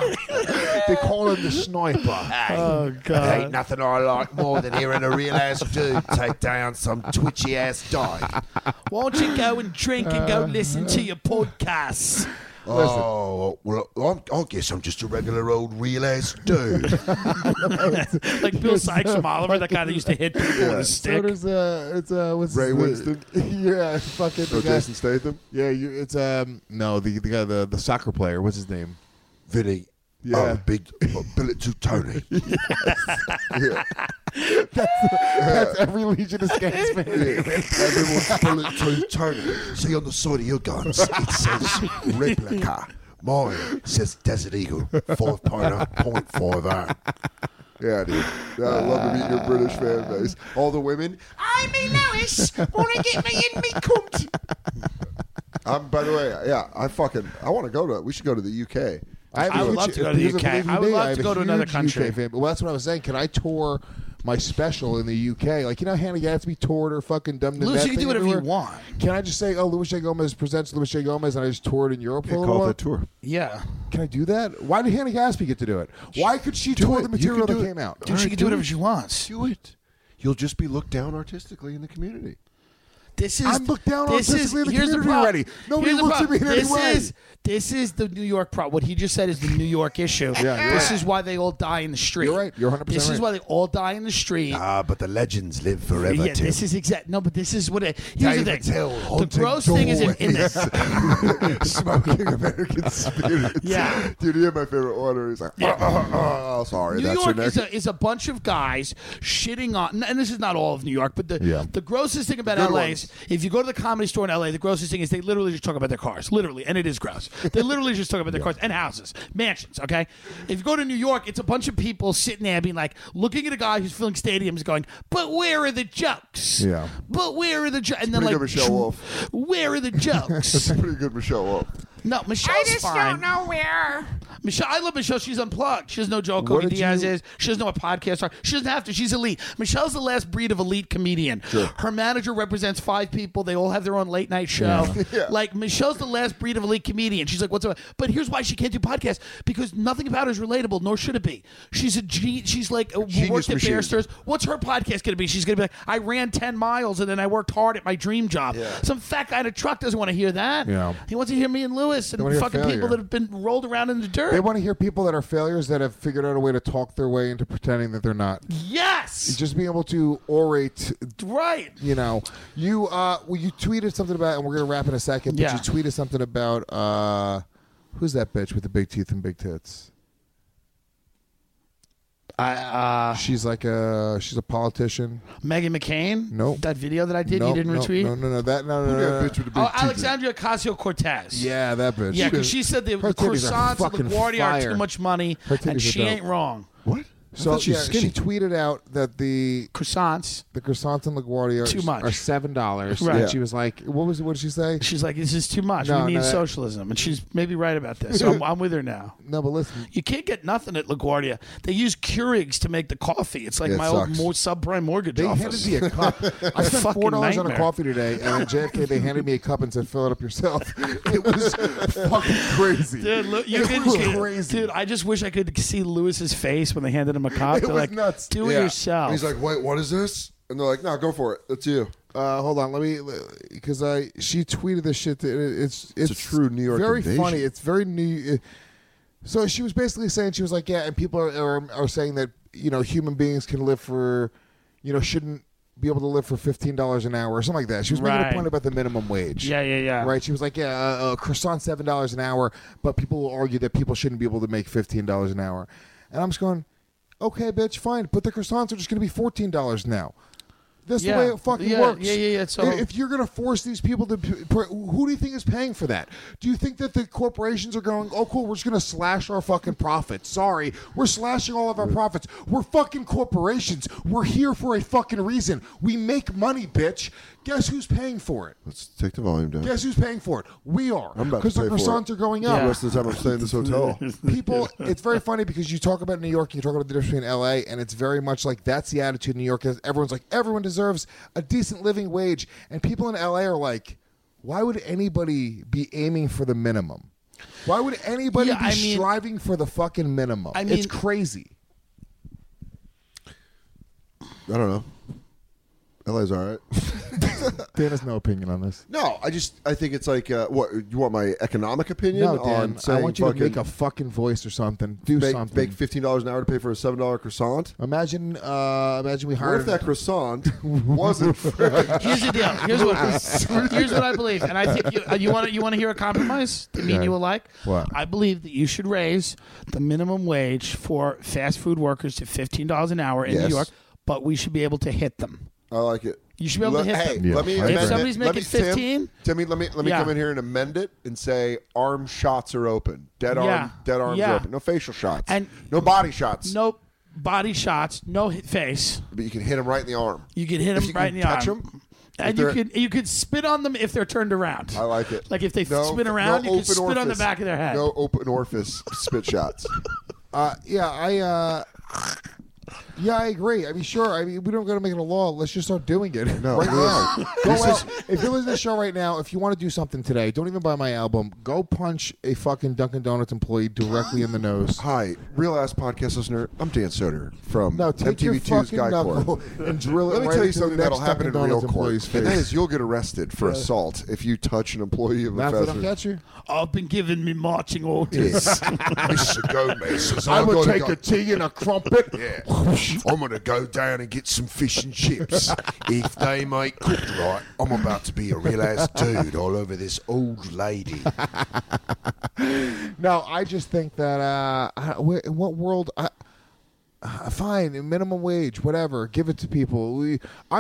They call him the sniper. Oh There ain't nothing I like more than hearing a real ass dude take down some twitchy ass dog. Why don't you go and drink and go listen to your podcasts? Oh, well, I guess I'm just a regular old real ass dude. Like Bill Sykes from Oliver, that guy that used to hit people with a stick. So there's what's Ray the- Winston? Yeah, fucking the Or guy. Jason Statham? Yeah, it's no the guy the soccer player. What's his name? Vinny. Yeah. Oh, big bullet to Tony. Yeah. That's every Legion of Skanks fan. Everyone's bullet to Tony. See on the side of your guns, it says replica. Mine says Desert Eagle 5.50. Yeah, dude. Yeah, I love to meet your British fan base. All the women. I'm me Lewis. Wanna get me in me cunt? By the way, yeah, I want to go to. We should go to the UK. I would love to go to the UK. I would love to go to another country. Well, that's what I was saying. Can I tour my special in the UK? Like, you know, Hannah Gadsby toured her fucking Dumb to Louis, Death you can do thing whatever you everywhere? want. Can I just say, oh, Louis J. Gomez presents Louis J. Gomez, and I just toured in Europe for a little while? tour. Yeah. Can I do that? Why did Hannah Gadsby get to do it? Why could she tour it. the You material can that do it. came out? Dude, she can do whatever she wants. Do it. You'll just be looked down artistically in the community. This is I'm looked down this is artistically in the here's community problem. already. Nobody Here's the looks at me in problem. any way. This is the New York problem. What he just said is the New York issue. Yeah, This is why they all die in the street. You're right. You're 100% This is right. why they all die in the street. Ah, but the legends live forever, Yeah, Tim. this is exact. No, but this is what it. Here's the David thing. Hill, The haunting gross thing is in this. Smoking American spirits. Yeah. Dude, you have my favorite order. He's like, oh, sorry, New that's York your neck. is a bunch of guys shitting on, and this is not all of New York, but Yeah. the grossest thing about Good LA ones. is if you go to the Comedy Store in LA, the grossest thing is they literally just talk about their cars, literally, and it is gross. They literally just talk about their cars and houses, mansions. Okay, if you go to New York, it's a bunch of people sitting there being like, looking at a guy who's filling stadiums, going, "But where are the jokes? Yeah. But where are the jokes?" And then pretty like, good Michelle Wolf. "Where are the jokes?" It's pretty good Michelle Wolf. No, Michelle's fine. know where. Michelle, I love Michelle. She's unplugged. She doesn't know Joe What Cody did Diaz you- is. She doesn't know what podcasts are. She doesn't have to. She's elite. Michelle's the last breed of elite comedian. Her manager represents 5 people. They all have their own late night show. Like, Michelle's the last breed of elite comedian. She's like, what's up? But here's why she can't do podcasts, because nothing about her is relatable, nor should it be. She's like, worked at machine. Bear Stearns. What's her podcast going to be? She's going to be like, I ran 10 miles and then I worked hard at my dream job. Some fat guy in a truck doesn't want to hear that. Yeah. He wants to hear me and Lewis and wanna hear fucking failure. people that have been rolled around in the dirt. They want to hear people that are failures that have figured out a way to talk their way into pretending that they're not. Yes. Just being able to orate. Right. You know, you tweeted something about, and we're gonna wrap in a second. But you tweeted something about who's that bitch with the big teeth and big tits? She's a politician. Meghan McCain? No. That video that I did, you didn't retweet? No. That no. Bitch with the big teeth. Alexandria Ocasio-Cortez. Yeah, that bitch. Yeah, because she said the croissants at LaGuardia are too much money, and she ain't wrong. What? So she tweeted out that the croissants in LaGuardia too much. are $7. Right. And she was like, what did she say? She's like, this is too much. No, we need socialism. And she's maybe right about this. So I'm with her now. No, but listen. You can't get nothing at LaGuardia. They use Keurigs to make the coffee. It's like my old subprime mortgage office. They handed me a cup. I spent $4 on a coffee today, and at JFK they handed me a cup and said, fill it up yourself. It was fucking crazy. Dude, it was crazy. Dude, I just wish I could see Lewis's face when they handed him a cup. It was nuts. Do it yourself. And he's like, wait, what is this? And they're like, no, go for it. That's you. Hold on, because she tweeted this shit. It's a true New York very invasion. funny. It's very new. So she was basically saying, she was like, yeah, and people are saying that, you know, human beings can live for, you know, shouldn't be able to live for $15 an hour or something like that. She was making a point about the minimum wage. Yeah. Right? She was like, a croissant $7 an hour, but people will argue that people shouldn't be able to make $15 an hour. And I'm just going, okay, bitch, fine. But the croissants are just going to be $14 now. That's the way it fucking works. Yeah. So if you're going to force these people to, who do you think is paying for that? Do you think that the corporations are going, oh, cool, we're just going to slash our fucking profits? Sorry, we're slashing all of our profits. We're fucking corporations. We're here for a fucking reason. We make money, bitch. Guess who's paying for it? Let's take the volume down. Guess who's paying for it? We are. I'm about to because the pay for croissants it. are going up. The rest of the time I'm staying in this hotel. People, it's very funny because you talk about New York, you talk about the difference between L.A., and it's very much like that's the attitude in New York. Everyone's like, everyone deserves a decent living wage. And people in L.A. are like, why would anybody be aiming for the minimum? Why would anybody be striving for the fucking minimum? It's crazy. I don't know. LA's all right. Dan has no opinion on this. No, I think it's like, what, you want my economic opinion? No, Dan, on I want you to make a fucking voice or something. Do something. Make $15 an hour to pay for a $7 croissant? Imagine we hired... What if that croissant wasn't free? Here's the deal. Here's what I believe. And I think you want to hear a compromise that me and you will like? What? I believe that you should raise the minimum wage for fast food workers to $15 an hour in New York, but we should be able to hit them. I like it. You should be able to hit them. Let me if somebody's making 15, Timmy, let me come in here and amend it and say arm shots are open. Dead arms are open. No facial shots. And no body shots. No body shots. No face. But you can hit them right in the arm. You can hit them right in the arm. Touch them. And you could spit on them if they're turned around. I like it. Like if they spin around, you can spit on the back of their head. No open orifice spit shots. Yeah, I agree. I mean, sure. I mean, we don't got to make it a law. Let's just start doing it no, right now. If you're listening to the show right now, if you want to do something today, don't even buy my album. Go punch a fucking Dunkin' Donuts employee directly in the nose. Hi, Real Ass Podcast listener. I'm Dan Soder from take your MTV2's fucking Guy knuckle Court. and drill it. Let me right tell you into something the that'll next happen in Dunkin' real Donuts court, employee's and that face. is you'll get arrested for assault if you touch an employee of a Matt, fast they don't food. catch you? I've been giving me marching orders. Mr. Gomez, I'm going to take a tea and a crumpet. Yeah. I'm going to go down and get some fish and chips. If they make cooked right, I'm about to be a real ass dude all over this old lady. No, I just think that in what world... fine, minimum wage, whatever. Give it to people.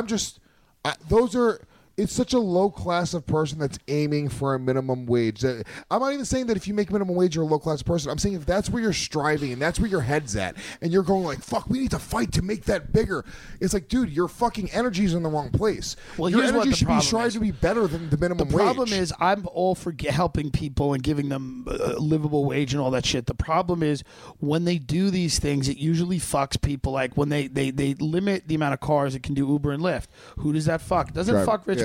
It's such a low class of person that's aiming for a minimum wage. I'm not even saying that if you make minimum wage, you're a low class person. I'm saying if that's where you're striving and that's where your head's at, and you're going like, fuck, we need to fight to make that bigger. It's like, dude, your fucking energy's in the wrong place. Well, your here's what energy the should be problem striving is. to be better than the minimum wage. The problem is I'm all for helping people and giving them a livable wage and all that shit. The problem is when they do these things, it usually fucks people. Like when they limit the amount of cars that can do Uber and Lyft. Who does that fuck? It doesn't fuck rich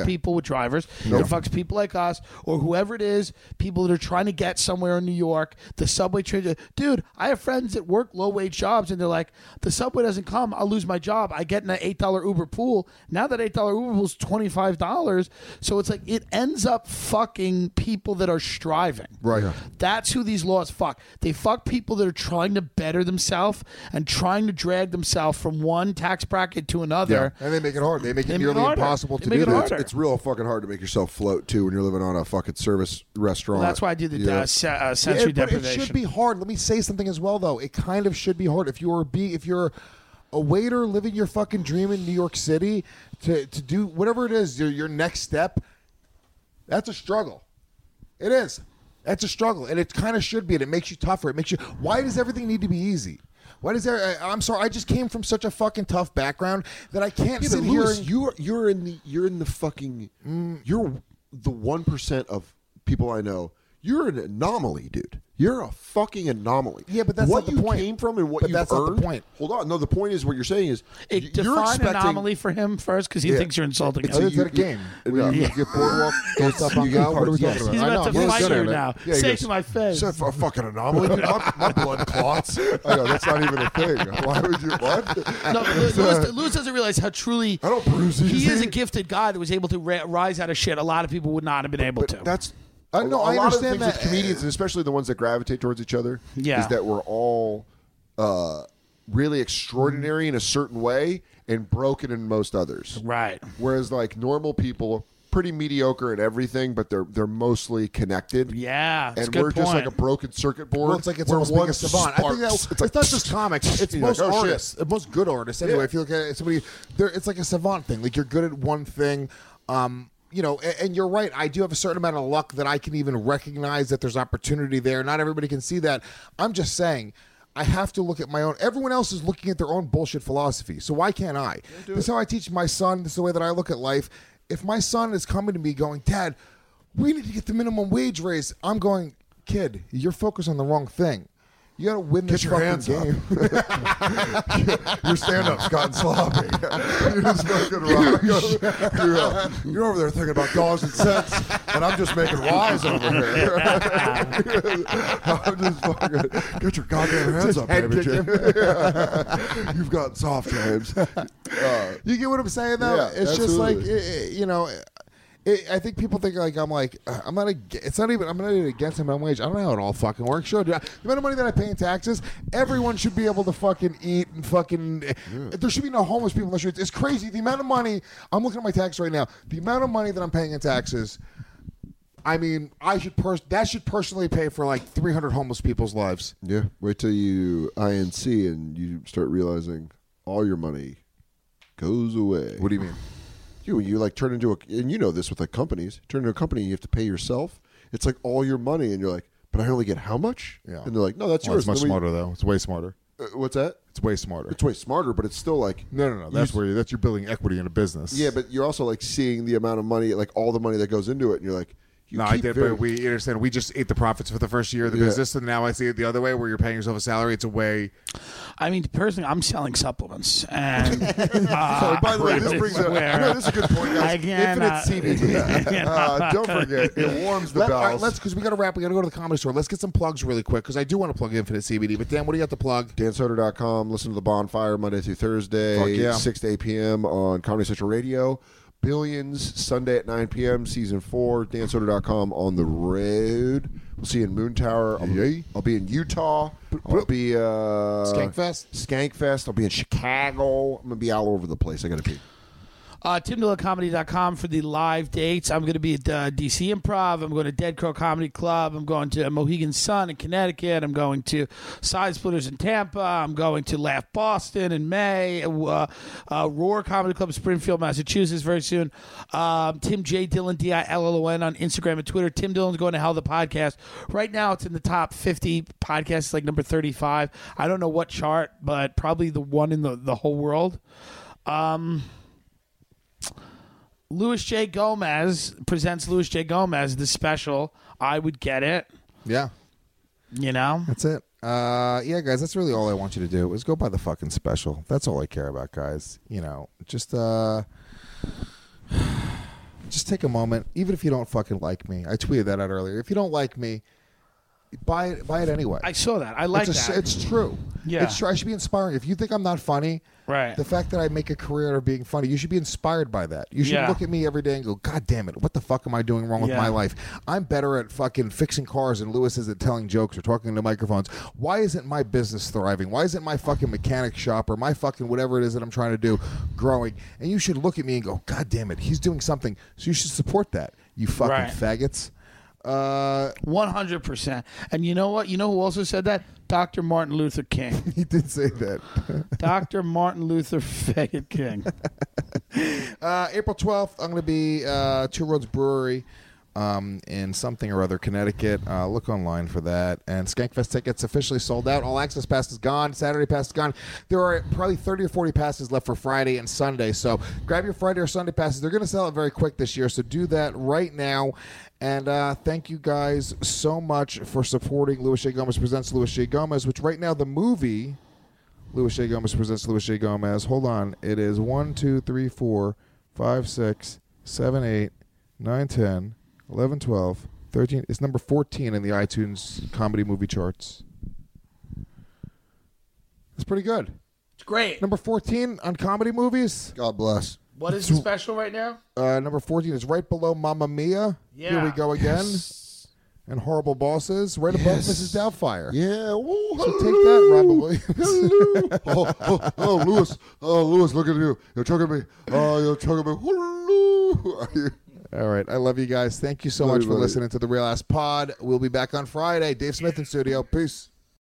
people with drivers. It fucks people like us or whoever it is, people that are trying to get somewhere in New York. The subway train. Dude, I have friends that work low-wage jobs, and they're like, the subway doesn't come, I'll lose my job. I get in an $8 Uber pool. Now that $8 Uber pool is $25. So it's like it ends up fucking people that are striving. Right. That's who these laws fuck. They fuck people that are trying to better themselves and trying to drag themselves from one tax bracket to another. And they make it hard. They make it nearly impossible to do that. It's real fucking hard to make yourself float too when you're living on a fucking service restaurant. Well, that's why I do the sensory deprivation. It should be hard. Let me say something as well, though. It kind of should be hard if you're a waiter living your fucking dream in New York City to do whatever it is, your next step. That's a struggle. It is. That's a struggle, and it kind of should be. And it makes you tougher. It makes you. Why does everything need to be easy? Why does there? I'm sorry. I just came from such a fucking tough background that I can't sit here. Louis, you're in the fucking. You're the 1% of people I know. You're an anomaly, dude. You're a fucking anomaly. Yeah, but that's what not the point. You came from and what but you've that's earned. Not the point. Hold on. No, the point is what you're saying is define anomaly for him first because he thinks you're insulting him. It's a game. You get boardwalk, go stuff on God. What are we talking about? He's about to fight you now. Yeah, say it to my face. It's a fucking anomaly. Dude. My blood clots. I know, that's not even a thing. Why would you? What? No, Louis doesn't realize how truly I don't bruise easy. He is a gifted guy that was able to rise out of shit. A lot of people would not have been able to. That's. I a understand lot of the things that. with comedians, and especially the ones that gravitate towards each other, is that we're all really extraordinary in a certain way and broken in most others. Right. Whereas like normal people, pretty mediocre at everything, but they're mostly connected. Yeah, that's and a good we're just point. like a broken circuit board. Well, it's like it's where almost one being a savant. I think that it's not just comics. It's most artists, most good artists. Anyway, if you look at somebody, it's like a savant thing. Like you're good at one thing. You know, and you're right. I do have a certain amount of luck that I can even recognize that there's opportunity there. Not everybody can see that. I'm just saying, I have to look at my own. Everyone else is looking at their own bullshit philosophy. So why can't I? This is how I teach my son. This is the way that I look at life. If my son is coming to me going, Dad, we need to get the minimum wage raise, I'm going, kid, you're focused on the wrong thing. You got to win this fucking game. Your stand-up's gotten sloppy. You're just fucking rock. You're over there thinking about dollars and cents, and I'm just making wise over here. I'm just fucking get your goddamn hands up, baby. You've got soft, James. You get what I'm saying, though? Yeah, it's absolutely. just like, you know. I think people think I'm not even against the minimum wage. I don't know how it all fucking works. Sure, the amount of money that I pay in taxes, everyone should be able to fucking eat and fucking. There should be no homeless people in the streets. It's crazy. The amount of money I'm looking at my tax right now. The amount of money that I'm paying in taxes. I mean, that should personally pay for like 300 homeless people's lives. Yeah, wait till you INC and you start realizing all your money goes away. What do you mean? You like turn into and you know this with like companies. Turn into a company, you have to pay yourself. It's like all your money, and you're like, but I only get how much? Yeah. And they're like, no, that's yours. It's much smarter though. It's way smarter. What's that? It's way smarter. It's way smarter, but it's still like no. That's you're building equity in a business. Yeah, but you're also like seeing the amount of money, like all the money that goes into it, and you're like, but we understand. We just ate the profits for the first year of the business, and now I see it the other way, where you're paying yourself a salary. It's a way. I mean, personally, I'm selling supplements, and by the way, this brings up. This is a good point, guys. Infinite CBD. Don't forget, it warms the bowels. Let's because we got to wrap. We got to go to the Comedy Store. Let's get some plugs really quick because I do want to plug Infinite CBD. But Dan, what do you got to plug? DanSoder.com. Listen to The Bonfire Monday through Thursday, 6 to 8 p.m. on Comedy Central Radio. Billions, Sunday at 9 p.m., Season 4, DanSoder.com on the road. We'll see you in Moon Tower. I'll be in Utah. I'll be... Skankfest. I'll be in Chicago. I'm going to be all over the place. I got to be. TimDillonComedy.com for the live dates. I'm going to be at DC Improv. I'm going to Dead Crow Comedy Club. I'm going to Mohegan Sun in Connecticut. I'm going to Side Splitters in Tampa. I'm going to Laugh Boston in May. Roar Comedy Club, Springfield, Massachusetts very soon. Tim J. Dillon, DILLON on Instagram and Twitter. Tim Dillon's going to Hell the Podcast. Right now it's in the top 50 podcasts, like number 35. I don't know what chart, but probably the one in the whole world. Louis J. Gomez presents Louis J. Gomez, the special. I would get it. Yeah. You know? That's it. Yeah, guys, that's really all I want you to do is go buy the fucking special. That's all I care about, guys. You know, just just take a moment, even if you don't fucking like me. I tweeted that out earlier. If you don't like me, buy it anyway. I saw that. I like that. It's true. Yeah. It's true. I should be inspiring. If you think I'm not funny, right? The fact that I make a career out of being funny, you should be inspired by that. You should look at me every day and go, God damn it, what the fuck am I doing wrong with my life? I'm better at fucking fixing cars than Lewis is at telling jokes or talking into microphones. Why isn't my business thriving? Why isn't my fucking mechanic shop or my fucking whatever it is that I'm trying to do growing? And you should look at me and go, God damn it, he's doing something. So you should support that, you fucking faggots. 100%. And you know what? You know who also said that? Dr. Martin Luther King. He did say that. Dr. Martin Luther Faggot King. April 12th, I'm going to be Two Roads Brewery in something or other, Connecticut. Look online for that. And Skankfest tickets officially sold out. All Access Pass is gone. Saturday Pass is gone. There are probably 30 or 40 passes left for Friday and Sunday. So grab your Friday or Sunday passes. They're going to sell it very quick this year. So do that right now. And thank you guys so much for supporting Louis J. Gomez Presents Louis J. Gomez, which right now the movie Louis J. Gomez Presents Louis J. Gomez. Hold on. It is 1, 2, 3, 4, 5, 6, 7, 8, 9, 10, 11, 12, 13. It's number 14 in the iTunes comedy movie charts. It's pretty good. It's great. Number 14 on comedy movies. God bless. What is the special right now? Number 14 is right below Mamma Mia. Yeah. Here we go again. And Horrible Bosses, right above Mrs. Doubtfire. Yeah. Ooh, so take that, Robin Williams. oh, Lewis. Oh, Lewis, look at you. You're choking me. Oh, you're choking me. Hello. All right. I love you guys. Thank you so much for listening to The Real Ass Pod. We'll be back on Friday. Dave Smith in studio. Peace.